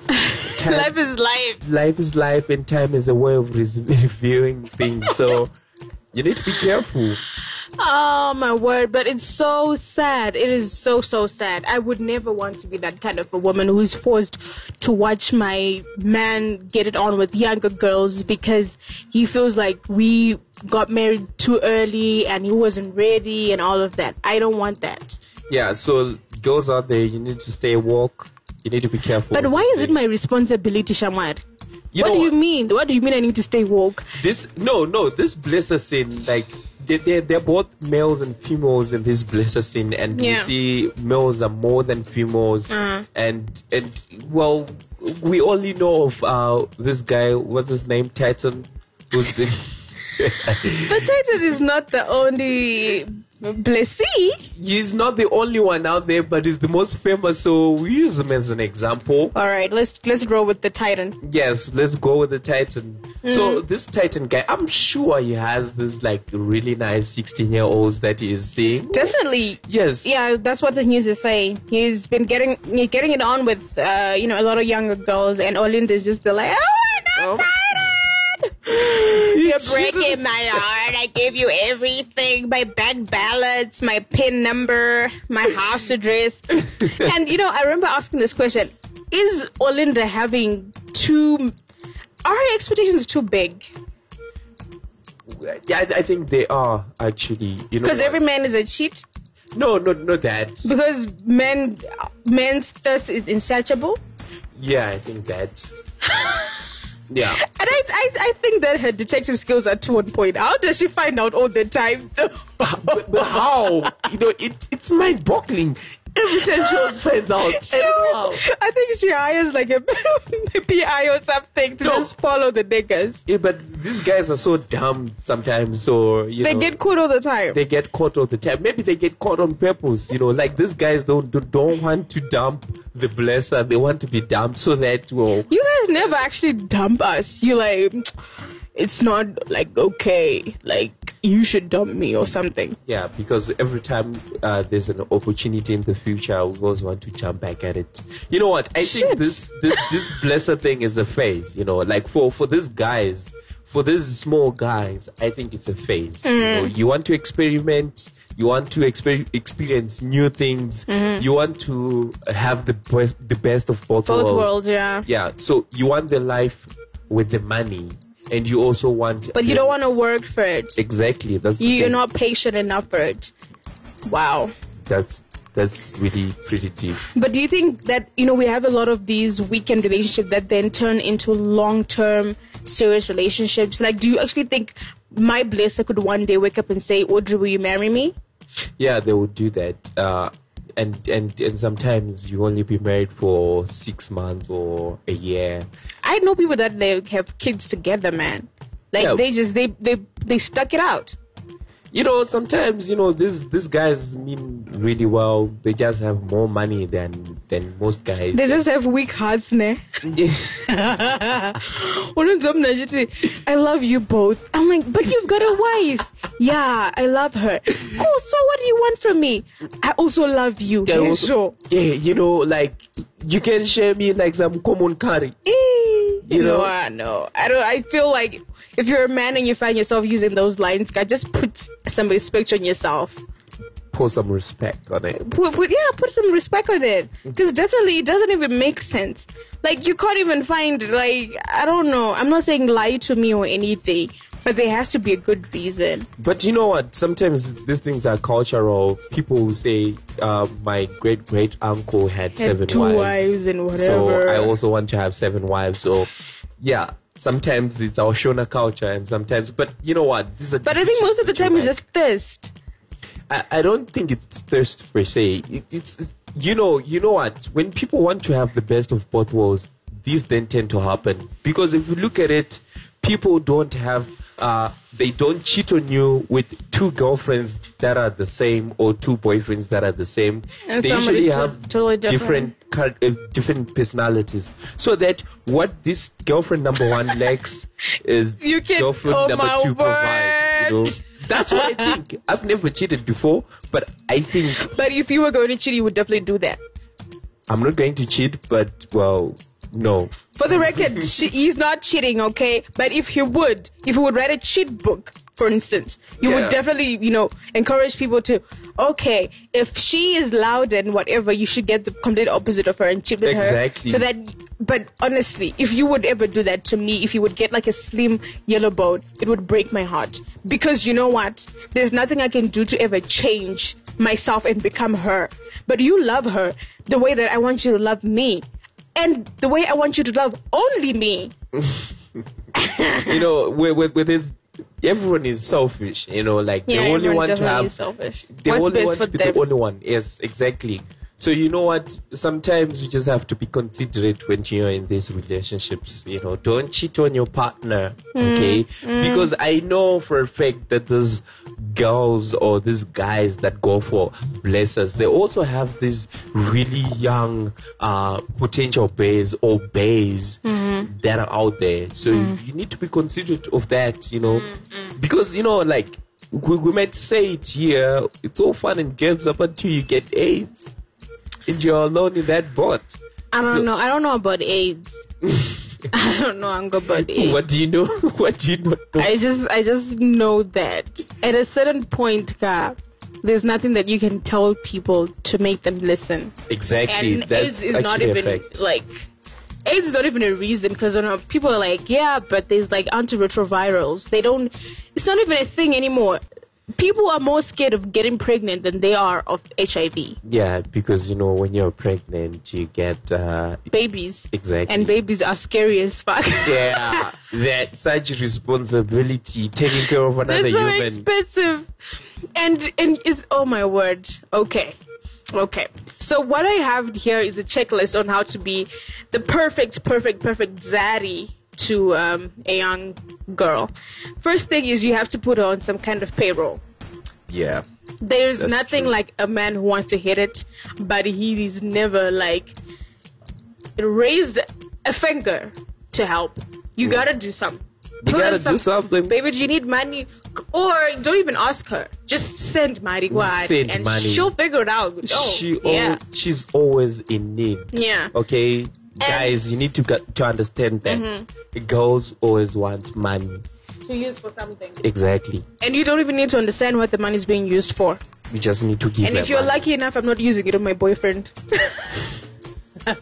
Speaker 4: is life.
Speaker 5: Life is life, and time is a way of reviewing things. So you need to be careful.
Speaker 4: Oh my word, but it's so sad. It is so sad. I would never want to be that kind of a woman who's forced to watch my man get it on with younger girls because he feels like we got married too early and he wasn't ready and all of that. I don't want that. Yeah,
Speaker 5: so girls out there, you need to stay woke. You need to be careful.
Speaker 4: But why is it my responsibility, Shamar? What do you mean? What do you mean I need to stay woke?
Speaker 5: This blesser sin, like, they're both males and females in this blesser sin, and you see males are more than females, and well, we only know of this guy, what's his name, Titan, who's been
Speaker 4: But Titan is not the only blessee.
Speaker 5: He's not the only one out there, but he's the most famous, so we use him as an example.
Speaker 4: Alright, let's go with the Titan.
Speaker 5: Yes, let's go with the Titan. So this Titan guy, I'm sure he has this like really nice 16-year-olds that he is seeing.
Speaker 4: Definitely.
Speaker 5: Yes.
Speaker 4: Yeah, that's what the news is saying. He's been getting it on with a lot of younger girls, and Olinda's just like, oh, Titan! You're breaking my heart. I gave you everything, my bank balance, my PIN number, my house address. And I remember asking this question: is Olinda having are her expectations too big?
Speaker 5: Yeah, I think they are actually.
Speaker 4: Because every man is a cheat.
Speaker 5: No, not that.
Speaker 4: Because men's thirst is insatiable.
Speaker 5: Yeah, I think that. Yeah.
Speaker 4: And I think that her detective skills are to one point. How does she find out all the time?
Speaker 5: but how? It's mind-boggling. Every time she finds out.
Speaker 4: I think she hires like a PI or something to just follow the niggas.
Speaker 5: Yeah, but these guys are so dumb sometimes. So
Speaker 4: they get caught all the time.
Speaker 5: They get caught all the time. Maybe they get caught on purpose. Like these guys don't want to dump the blesser. They want to be dumped so that
Speaker 4: you guys never actually dump us. You like. It's not like, okay, like you should dump me or something.
Speaker 5: Yeah, because every time there's an opportunity in the future, we always want to jump back at it. You know what? I think this blesser thing is a phase. Like for these guys, for these small guys, I think it's a phase. You want to experiment. You want to experience new things. You want to have the best of both
Speaker 4: worlds. Yeah.
Speaker 5: Yeah. So you want the life with the money. And you also want...
Speaker 4: But you don't want to work for it.
Speaker 5: Exactly.
Speaker 4: You're not patient enough for it. Wow.
Speaker 5: That's really pretty deep.
Speaker 4: But do you think that, we have a lot of these weekend relationships that then turn into long-term, serious relationships? Like, do you actually think my blesser could one day wake up and say, Audrey, will you marry me?
Speaker 5: Yeah, they would do that. And sometimes you only be married for 6 months or a year.
Speaker 4: I know people that they have kids together, man. Like they stuck it out.
Speaker 5: Sometimes these guys mean really well. They just have more money than most guys.
Speaker 4: They just have weak hearts, ne? I love you both. I'm like, but you've got a wife. Yeah, I love her. Cool. So what do you want from me? I also love you.
Speaker 5: Yeah, sure. Yeah, like you can share me like some common curry.
Speaker 4: No, I feel like if you're a man and you find yourself using those lines, God, just put some respect on yourself.
Speaker 5: Put some respect on it.
Speaker 4: Put some respect on it. Because definitely it doesn't even make sense. Like, you can't even find, like, I don't know. I'm not saying lie to me or anything. But there has to be a good reason.
Speaker 5: But you know what? Sometimes these things are cultural. People will say, my great uncle had 7
Speaker 4: 2 wives and whatever.
Speaker 5: So I also want to have 7 wives. So, yeah, sometimes it's our Shona culture, and sometimes, but you know what?
Speaker 4: But I think most of the time it's just thirst.
Speaker 5: I don't think it's thirst per se. It's you know what? When people want to have the best of both worlds, these then tend to happen. Because if you look at it, people don't have, they don't cheat on you with two girlfriends that are the same or two boyfriends that are the same.
Speaker 4: And
Speaker 5: they usually have
Speaker 4: totally
Speaker 5: different personalities. So that what this girlfriend number one lacks is girlfriend number two provide. You know? That's what I think. I've never cheated before, but I think...
Speaker 4: But if you were going to cheat, you would definitely do that.
Speaker 5: I'm not going to cheat, but, well, no.
Speaker 4: For the record, he's not cheating, okay? But if he would write a cheat book, for instance, you would definitely, encourage people to, okay, if she is loud and whatever, you should get the complete opposite of her and cheat with her.
Speaker 5: Exactly.
Speaker 4: So that, but honestly, if you would ever do that to me, if you would get like a slim yellow bone, it would break my heart. Because you know what? There's nothing I can do to ever change myself and become her. But you love her the way that I want you to love me. And the way I want you to love only me.
Speaker 5: With this, everyone is selfish. They only want to have.
Speaker 4: Selfish.
Speaker 5: They
Speaker 4: What's
Speaker 5: only
Speaker 4: best
Speaker 5: want
Speaker 4: for
Speaker 5: to be
Speaker 4: them?
Speaker 5: the only one. Yes, exactly. So you know what? Sometimes you just have to be considerate when you're in these relationships. Don't cheat on your partner, okay? Because I know for a fact that those girls or these guys that go for blessers, they also have these really young potential bays or bays that are out there. So you need to be considerate of that, because we might say it here. It's all fun and games up until you get AIDS. And you're alone in that boat.
Speaker 4: I don't know. I don't know about AIDS. I don't know about AIDS.
Speaker 5: What do you know? What do you not know?
Speaker 4: I just know that at a certain point, there's nothing that you can tell people to make them listen.
Speaker 5: Exactly.
Speaker 4: And
Speaker 5: that's
Speaker 4: AIDS is not even AIDS is not even a reason, because people are like, yeah, but there's antiretrovirals. It's not even a thing anymore. People are more scared of getting pregnant than they are of HIV.
Speaker 5: Yeah, because, when you're pregnant, you get...
Speaker 4: babies.
Speaker 5: Exactly.
Speaker 4: And babies are scary as fuck.
Speaker 5: Yeah, that such responsibility, taking care of another
Speaker 4: They're so
Speaker 5: human.
Speaker 4: expensive. And it's, oh my word. Okay. So what I have here is a checklist on how to be the perfect zaddy to a young girl. First thing is you have to put her on some kind of payroll.
Speaker 5: Yeah.
Speaker 4: There's
Speaker 5: That's
Speaker 4: nothing
Speaker 5: true.
Speaker 4: like a man who wants to hit it, but he is never raised a finger to help. You gotta do something.
Speaker 5: You gotta do something.
Speaker 4: Baby, do you need money? Or don't even ask her. Just send money.
Speaker 5: Send money.
Speaker 4: She'll figure it out.
Speaker 5: She's always in need.
Speaker 4: Yeah.
Speaker 5: Okay? Guys, you need to understand that. Girls always want money.
Speaker 4: To use for something.
Speaker 5: Exactly.
Speaker 4: And you don't even need to understand what the money is being used for.
Speaker 5: You just need to give
Speaker 4: And
Speaker 5: her
Speaker 4: if you're
Speaker 5: money.
Speaker 4: lucky enough, I'm not using it on my boyfriend.
Speaker 5: That's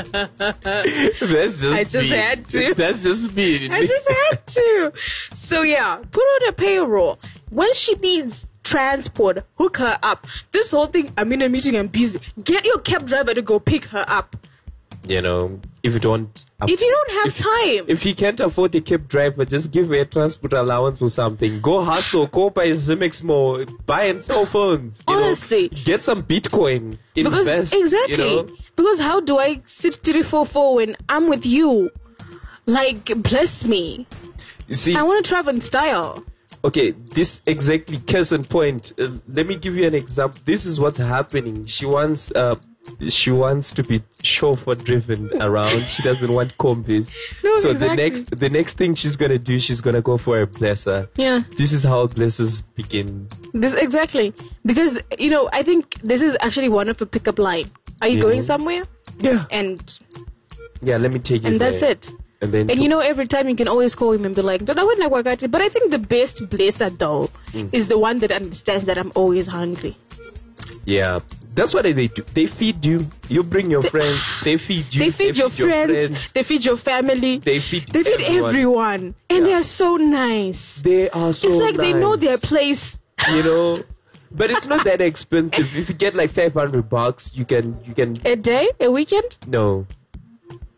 Speaker 5: just
Speaker 4: I just had to.
Speaker 5: That's just me.
Speaker 4: I just had to. So yeah, put on a payroll. When she needs transport, hook her up. This whole thing, I'm in a meeting, I'm busy. Get your cab driver to go pick her up.
Speaker 5: If you don't
Speaker 4: have time.
Speaker 5: If you can't afford a cab driver, just give her a transport allowance or something. Go hustle, go buy Zimex more, buy and sell phones.
Speaker 4: Honestly.
Speaker 5: Get some Bitcoin. Invest.
Speaker 4: Exactly. Because how do I sit 344 when I'm with you? Bless me.
Speaker 5: You see,
Speaker 4: I want to travel in style.
Speaker 5: Okay, this exactly case in point. Let me give you an example. This is what's happening. She wants to be chauffeur driven around. She doesn't want combis.
Speaker 4: No,
Speaker 5: so
Speaker 4: exactly.
Speaker 5: the next thing she's gonna do, she's gonna go for a blesser.
Speaker 4: Yeah.
Speaker 5: This is how blessers begin.
Speaker 4: Exactly. Because, I think this is actually one of a pickup line. Are you going somewhere?
Speaker 5: Yeah. Yeah, let me take you
Speaker 4: And
Speaker 5: there.
Speaker 4: that's it.
Speaker 5: And then
Speaker 4: every time you can always call him and be like, don't I want wakati? But I think the best blesser though is the one that understands that I'm always hungry.
Speaker 5: Yeah. That's what they do. They feed you. You bring your friends. They feed you.
Speaker 4: They feed your friends. They feed your family.
Speaker 5: They feed
Speaker 4: everyone. And they are so nice.
Speaker 5: They are so
Speaker 4: It's like
Speaker 5: nice.
Speaker 4: they know their place.
Speaker 5: But it's not that expensive. If you get $500, you can.
Speaker 4: A day? A weekend?
Speaker 5: No.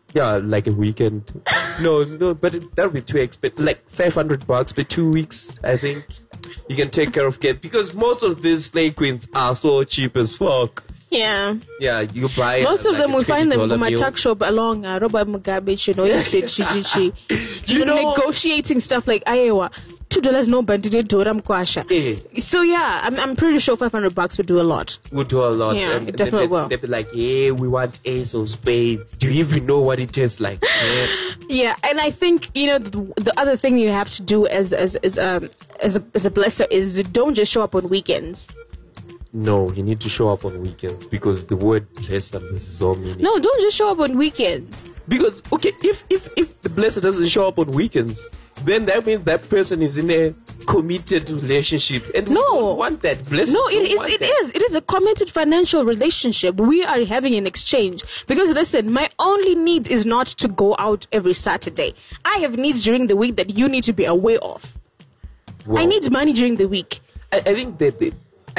Speaker 5: Yeah, like a weekend. No, but that would be too expensive. Like $500 for 2 weeks, I think. You can take care of kids because most of these slay queens are so cheap as fuck.
Speaker 4: Yeah.
Speaker 5: Yeah, you buy.
Speaker 4: Most of
Speaker 5: like
Speaker 4: them
Speaker 5: a
Speaker 4: we find them in my
Speaker 5: meal.
Speaker 4: tuck shop along Robert Mugabe, you know, negotiating stuff like Iowa. $2 no bandit doram kwasha. So yeah, I'm pretty sure $500 would do a lot.
Speaker 5: Would do a lot.
Speaker 4: Yeah,
Speaker 5: and
Speaker 4: it definitely will.
Speaker 5: They'd be like, yeah, we want ace or spades. Do you even know what it tastes like?
Speaker 4: Yeah, and I think the other thing you have to do as a blesser is don't just show up on weekends.
Speaker 5: No, you need to show up on weekends because the word blesser is all meaning.
Speaker 4: No, don't just show up on weekends.
Speaker 5: Because okay, if the blesser doesn't show up on weekends, then that means that person is in a committed relationship, and we don't want that. Blesser.
Speaker 4: No, it is a committed financial relationship. We are having an exchange because listen, my only need is not to go out every Saturday. I have needs during the week that you need to be aware of.
Speaker 5: Well,
Speaker 4: I need money during the week.
Speaker 5: I think there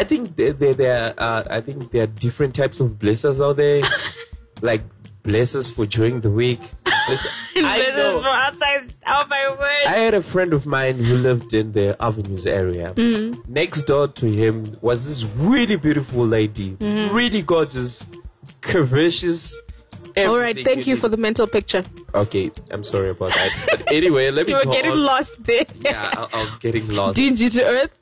Speaker 5: are different types of blessers out there, like blessers for during the week.
Speaker 4: Blessers for outside. Oh my word!
Speaker 5: I had a friend of mine who lived in the Avenues area.
Speaker 4: Mm-hmm.
Speaker 5: Next door to him was this really beautiful lady, really gorgeous, curvaceous.
Speaker 4: All right, thank you for the mental picture.
Speaker 5: Okay, I'm sorry about that. But anyway, let me go
Speaker 4: You were getting lost there.
Speaker 5: Yeah, I was getting lost.
Speaker 4: Dingy to earth.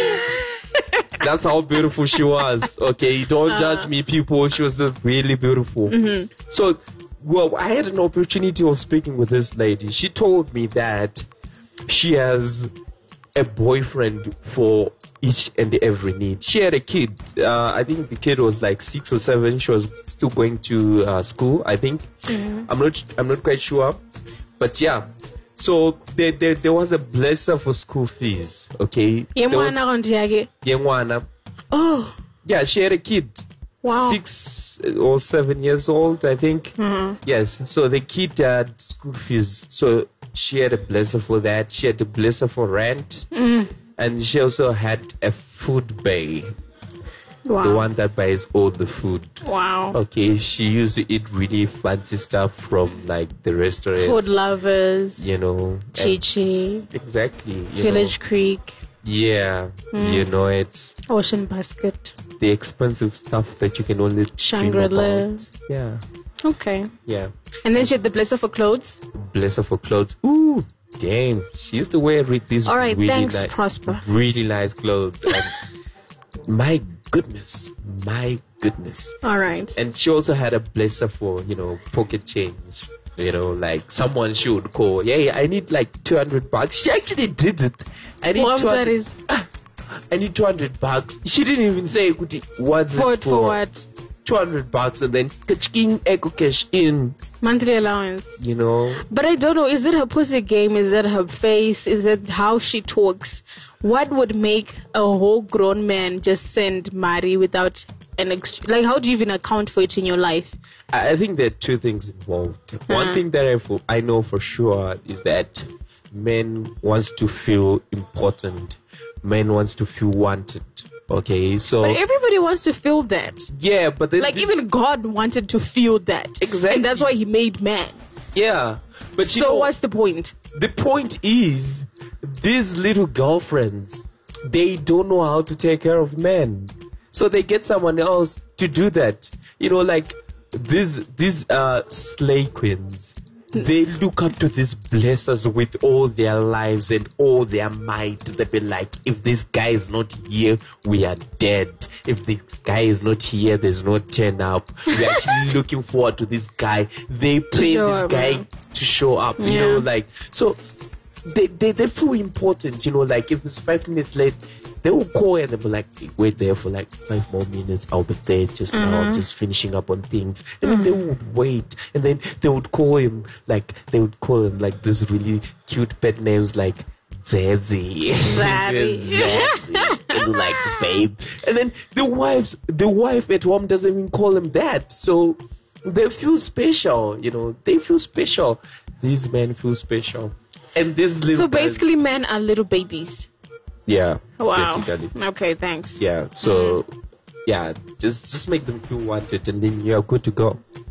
Speaker 5: That's how beautiful she was. Okay, don't judge me, people. She was really beautiful.
Speaker 4: Mm-hmm.
Speaker 5: So, well, I had an opportunity of speaking with this lady. She told me that she has a boyfriend for each and every need. She had a kid. I think the kid was like 6 or 7. She was still going to school, I think.
Speaker 4: Mm-hmm.
Speaker 5: I'm not quite sure. But yeah. So there was a blesser for school fees, okay? Yengwana.
Speaker 4: Oh.
Speaker 5: Yeah, she had a kid.
Speaker 4: Wow.
Speaker 5: 6 or 7 years old, I think.
Speaker 4: Mm-hmm.
Speaker 5: Yes. So the kid had school fees. So she had a blesser for that. She had a blesser for rent.
Speaker 4: Mm.
Speaker 5: And she also had a food bay.
Speaker 4: Wow.
Speaker 5: The one that buys all the food.
Speaker 4: Wow.
Speaker 5: Okay, she used to eat really fancy stuff from like the restaurants.
Speaker 4: Food lovers.
Speaker 5: You know.
Speaker 4: Chi-Chi.
Speaker 5: Exactly.
Speaker 4: Village Creek.
Speaker 5: Yeah. You know it.
Speaker 4: Ocean Basket.
Speaker 5: The expensive stuff that you can only
Speaker 4: Shangri-La.
Speaker 5: Yeah.
Speaker 4: Okay.
Speaker 5: Yeah.
Speaker 4: And then she had the blesser for clothes.
Speaker 5: Blesser for clothes. Ooh. Damn. She used to wear these
Speaker 4: all right,
Speaker 5: really
Speaker 4: thanks, Prosper.
Speaker 5: Really nice clothes. And my goodness.
Speaker 4: All right.
Speaker 5: And she also had a blesser for, pocket change. Like someone she would call, yeah, I need like $200. She actually did it. I need $200. I need $200. She didn't even say what's it for what? $200, and then echo cash in
Speaker 4: monthly allowance.
Speaker 5: But
Speaker 4: I don't know. Is it her pussy game? Is it her face? Is it how she talks? What would make a whole grown man just send Mari without an like? How do you even account for it in your life?
Speaker 5: I think there are two things involved. One thing that I know for sure is that men wants to feel important. Men wants to feel wanted. Okay, so
Speaker 4: but everybody wants to feel that.
Speaker 5: Yeah, but then
Speaker 4: even God wanted to feel that.
Speaker 5: Exactly,
Speaker 4: and that's why He made man.
Speaker 5: Yeah, but
Speaker 4: so what's the point?
Speaker 5: The point is, these little girlfriends, they don't know how to take care of men, so they get someone else to do that. Like these slay queens. They look up to these blessers with all their lives and all their might. They be like, if this guy is not here, we are dead. If this guy is not here, there's no turn up. We're actually looking forward to this guy. They pray this guy to show up. So they feel important. Like if it's 5 minutes late, they will call and they'll be like, wait there for like 5 more minutes. I'll be there just now, just finishing up on things. And then they would wait, and then they would call him like these really cute pet names like Zazzy, and like babe. And then the wife at home doesn't even call him that. So they feel special. They feel special. These men feel special. And this little.
Speaker 4: So basically, men are little babies.
Speaker 5: Yeah.
Speaker 4: Wow.
Speaker 5: Basically.
Speaker 4: Okay, thanks.
Speaker 5: Yeah. So, yeah, just make them feel wanted, and then you're good to go.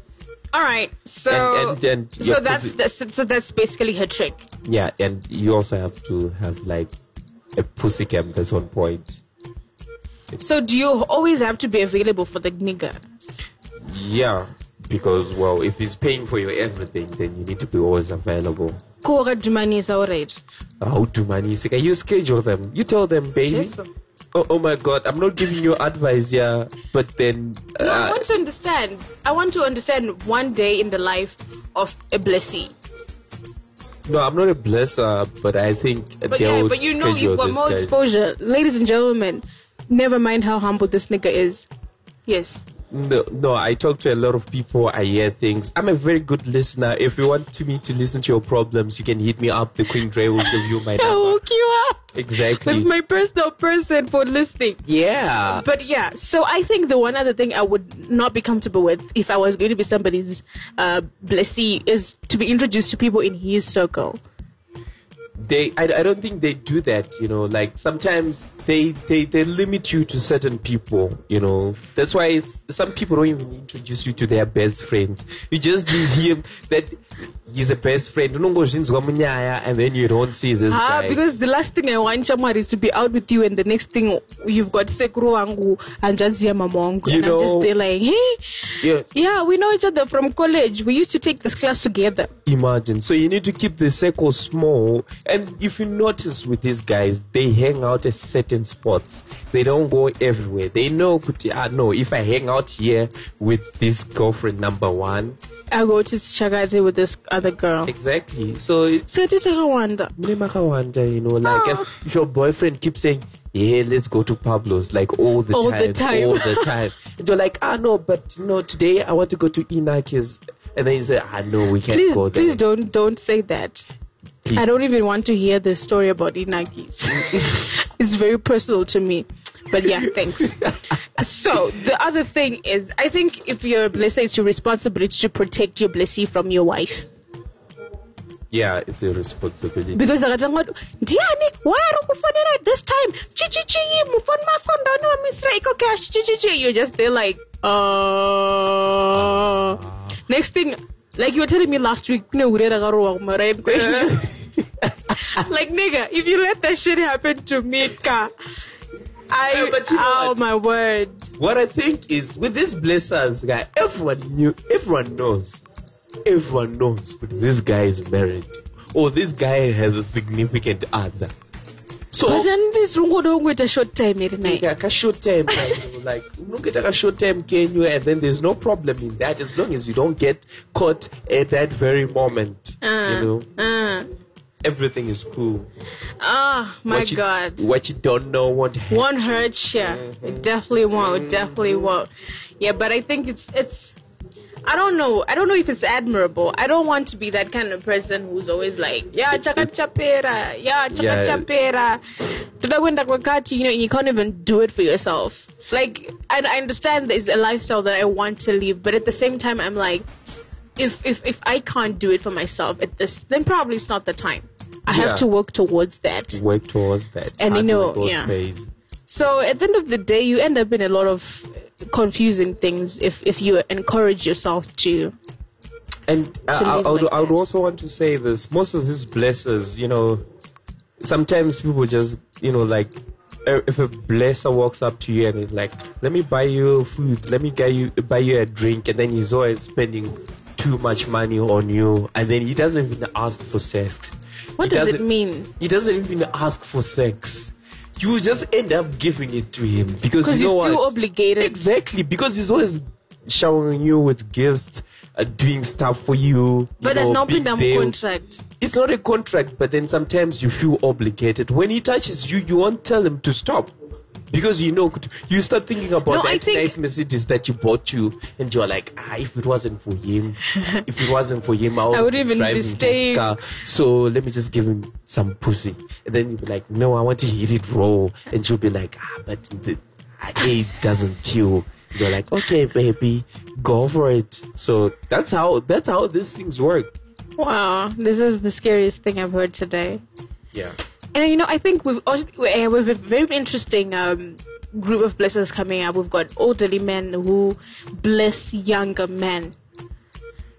Speaker 4: All right. So
Speaker 5: and
Speaker 4: so that's basically her trick.
Speaker 5: Yeah, and you also have to have like a pussy cam. That's one point.
Speaker 4: So do you always have to be available for the nigga?
Speaker 5: Yeah, because well, if he's paying for your everything, then you need to be always available.
Speaker 4: Kora do money is alright.
Speaker 5: How do money? You schedule them. You tell them, baby.
Speaker 4: Yes.
Speaker 5: Oh my God, I'm not giving you advice, yeah. But then
Speaker 4: No, I want to understand. I want to understand one day in the life of a blessee.
Speaker 5: No, I'm not a blesser, but I think
Speaker 4: But you know you've got more exposure. Ladies and gentlemen, never mind how humble this nigga is. Yes.
Speaker 5: No, I talk to a lot of people. I hear things. I'm a very good listener. If you want me to listen to your problems, you can hit me up. The Queen Dre will give you my number.
Speaker 4: I'll hook you up.
Speaker 5: Exactly.
Speaker 4: With my personal person for listening.
Speaker 5: Yeah.
Speaker 4: But yeah, so I think the one other thing I would not be comfortable with if I was going to be somebody's blessee is to be introduced to people in his circle.
Speaker 5: I don't think they do that, like sometimes they limit you to certain people, that's why some people don't even introduce you to their best friends. You just do him that he's a best friend, and then you don't see this guy.
Speaker 4: Because the last thing I want Chamar is to be out with you and the next thing you've got Sekro Wangu and Janzia Mamongu and I'm just there like, hey, yeah, we know each other from college, we used to take this class together.
Speaker 5: Imagine. So you need to keep the circle small. And if you notice with these guys, they hang out at certain spots. They don't go everywhere. They know, no, if I hang out here with this girlfriend number one,
Speaker 4: I go to Chagazi with this other girl.
Speaker 5: Exactly. So it's like if your boyfriend keeps saying, yeah, let's go to Pablo's like all the time. And you're like, no, but today I want to go to Inaki's. And then you say, no, we can't go there.
Speaker 4: Please don't say that. I don't even want to hear the story about Inaki's. It's very personal to me. But yeah, thanks. So the other thing is, I think if you're a blessee, it's your responsibility to protect your blessee from your wife.
Speaker 5: Yeah, it's your responsibility.
Speaker 4: Because why are you phoning at this time? You're just there like, next thing, like you were telling me last week, like nigga, if you let that shit happen to me, oh my word.
Speaker 5: What I think is with these blessers, guy, everyone knows, but this guy is married, or this guy has a significant other. So,
Speaker 4: but then this don't get a short time,
Speaker 5: a short time, like don't get a short time, can you? And then there's no problem in that as long as you don't get caught at that very moment. Everything is cool.
Speaker 4: My God.
Speaker 5: What you don't know won't hurt.
Speaker 4: Won't hurt you. It definitely won't. It definitely won't. Yeah, but I think it's. I don't know if it's admirable. I don't want to be that kind of person who's always like, chaka chapera. You can't even do it for yourself. Like, I understand there's a lifestyle that I want to live, but at the same time, I'm like, if I can't do it for myself at this, then probably it's not the time. I have to work towards that. And So at the end of the day, you end up in a lot of confusing things if you encourage yourself to.
Speaker 5: And I would also want to say this: most of these blessers, sometimes people just, like, if a blesser walks up to you and is like, "Let me buy you food, let me buy you a drink," and then he's always spending too much money on you, and then he doesn't even ask for sex.
Speaker 4: What does it mean?
Speaker 5: He doesn't even ask for sex. You just end up giving it to him because you
Speaker 4: feel obligated.
Speaker 5: Exactly, because he's always showering you with gifts, doing stuff for you.
Speaker 4: But there's no contract.
Speaker 5: It's not a contract, but then sometimes you feel obligated. When he touches you, you won't tell him to stop. Because you start thinking about nice Mercedes that you bought you, and you're like, if it wasn't for him, I would even be staying. His car. So let me just give him some pussy. And then you'll be like, no, I want to hit it raw. And she'll be like, but the AIDS doesn't kill. You're like, okay, baby, go for it. So that's how these things work.
Speaker 4: Wow, this is the scariest thing I've heard today.
Speaker 5: Yeah.
Speaker 4: And I think we've a very interesting group of blessers coming up. We've got elderly men who bless younger men.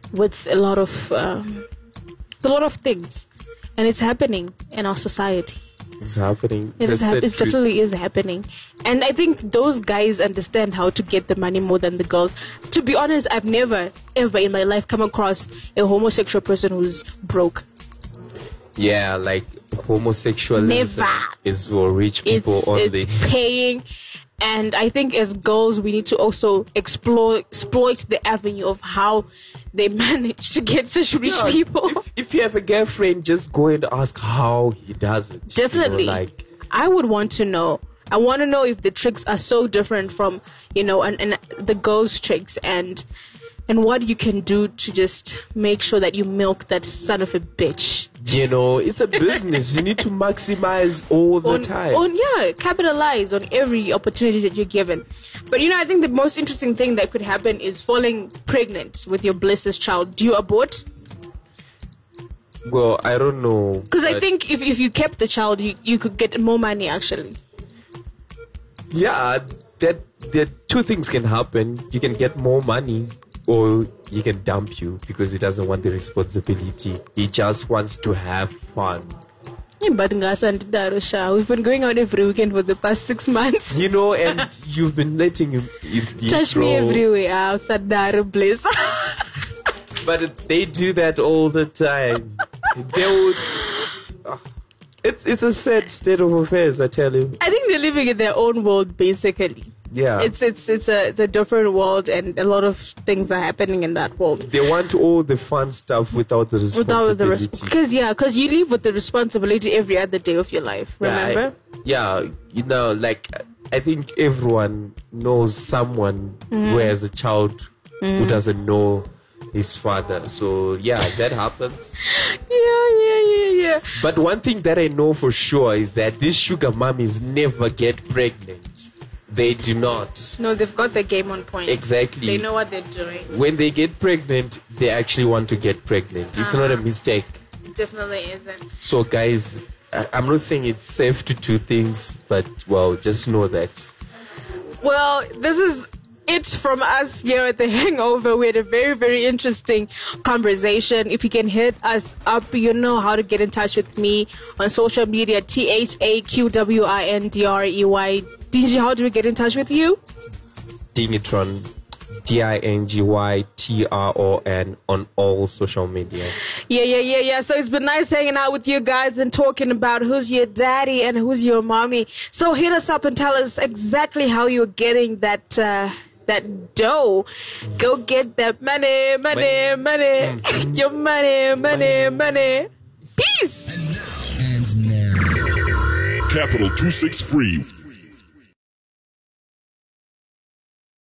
Speaker 4: with a lot of things, and it's happening in our society.
Speaker 5: It's happening.
Speaker 4: It definitely is happening. And I think those guys understand how to get the money more than the girls. To be honest, I've never, ever in my life come across a homosexual person who's broke.
Speaker 5: Yeah, like homosexualism is for rich people only.
Speaker 4: It's paying. And I think as girls, we need to also exploit the avenue of how they manage to get such rich people.
Speaker 5: If you have a girlfriend, just go and ask how he does it.
Speaker 4: Definitely. I would want to know. I want to know if the tricks are so different from, and the girls' tricks, and what you can do to just make sure that you milk that son of a bitch.
Speaker 5: It's a business. You need to maximize all the time.
Speaker 4: Capitalize on every opportunity that you're given. But I think the most interesting thing that could happen is falling pregnant with your blessed child. Do you abort?
Speaker 5: Well, I don't know.
Speaker 4: Because I think if you kept the child, you could get more money actually.
Speaker 5: Yeah, there two things can happen. You can get more money, or he can dump you because he doesn't want the responsibility. He just wants to have fun.
Speaker 4: But we've been going out every weekend for the past 6 months.
Speaker 5: And you've been letting him
Speaker 4: touch me everywhere. Bliss.
Speaker 5: But they do that all the time. They would. It's a sad state of affairs, I tell you.
Speaker 4: I think they're living in their own world, basically.
Speaker 5: Yeah.
Speaker 4: It's a different world, and a lot of things are happening in that world.
Speaker 5: They want all the fun stuff without the responsibility.
Speaker 4: Because you live with the responsibility every other day of your life, remember?
Speaker 5: I think everyone knows someone who has a child who doesn't know his father. So, that happens. Yeah. But one thing that I know for sure is that these sugar mummies never get pregnant. They do not.
Speaker 4: No, they've got the game on point.
Speaker 5: Exactly.
Speaker 4: They know what they're doing.
Speaker 5: When they get pregnant, they actually want to get pregnant. It's not a mistake.
Speaker 4: It definitely isn't.
Speaker 5: So, guys, I'm not saying it's safe to do things, but, just know that.
Speaker 4: Well, this is it from us here at The Hangover. We had a very, very interesting conversation. If you can hit us up, you know how to get in touch with me on social media, THAQWINDREY. DJ, how do we get in touch with you?
Speaker 5: Dingitron, DINGYTRON on all social media.
Speaker 4: Yeah. So it's been nice hanging out with you guys and talking about who's your daddy and who's your mommy. So hit us up and tell us exactly how you're getting that dough. Go get that money. Your money. Peace.
Speaker 2: And now.
Speaker 8: Capital 263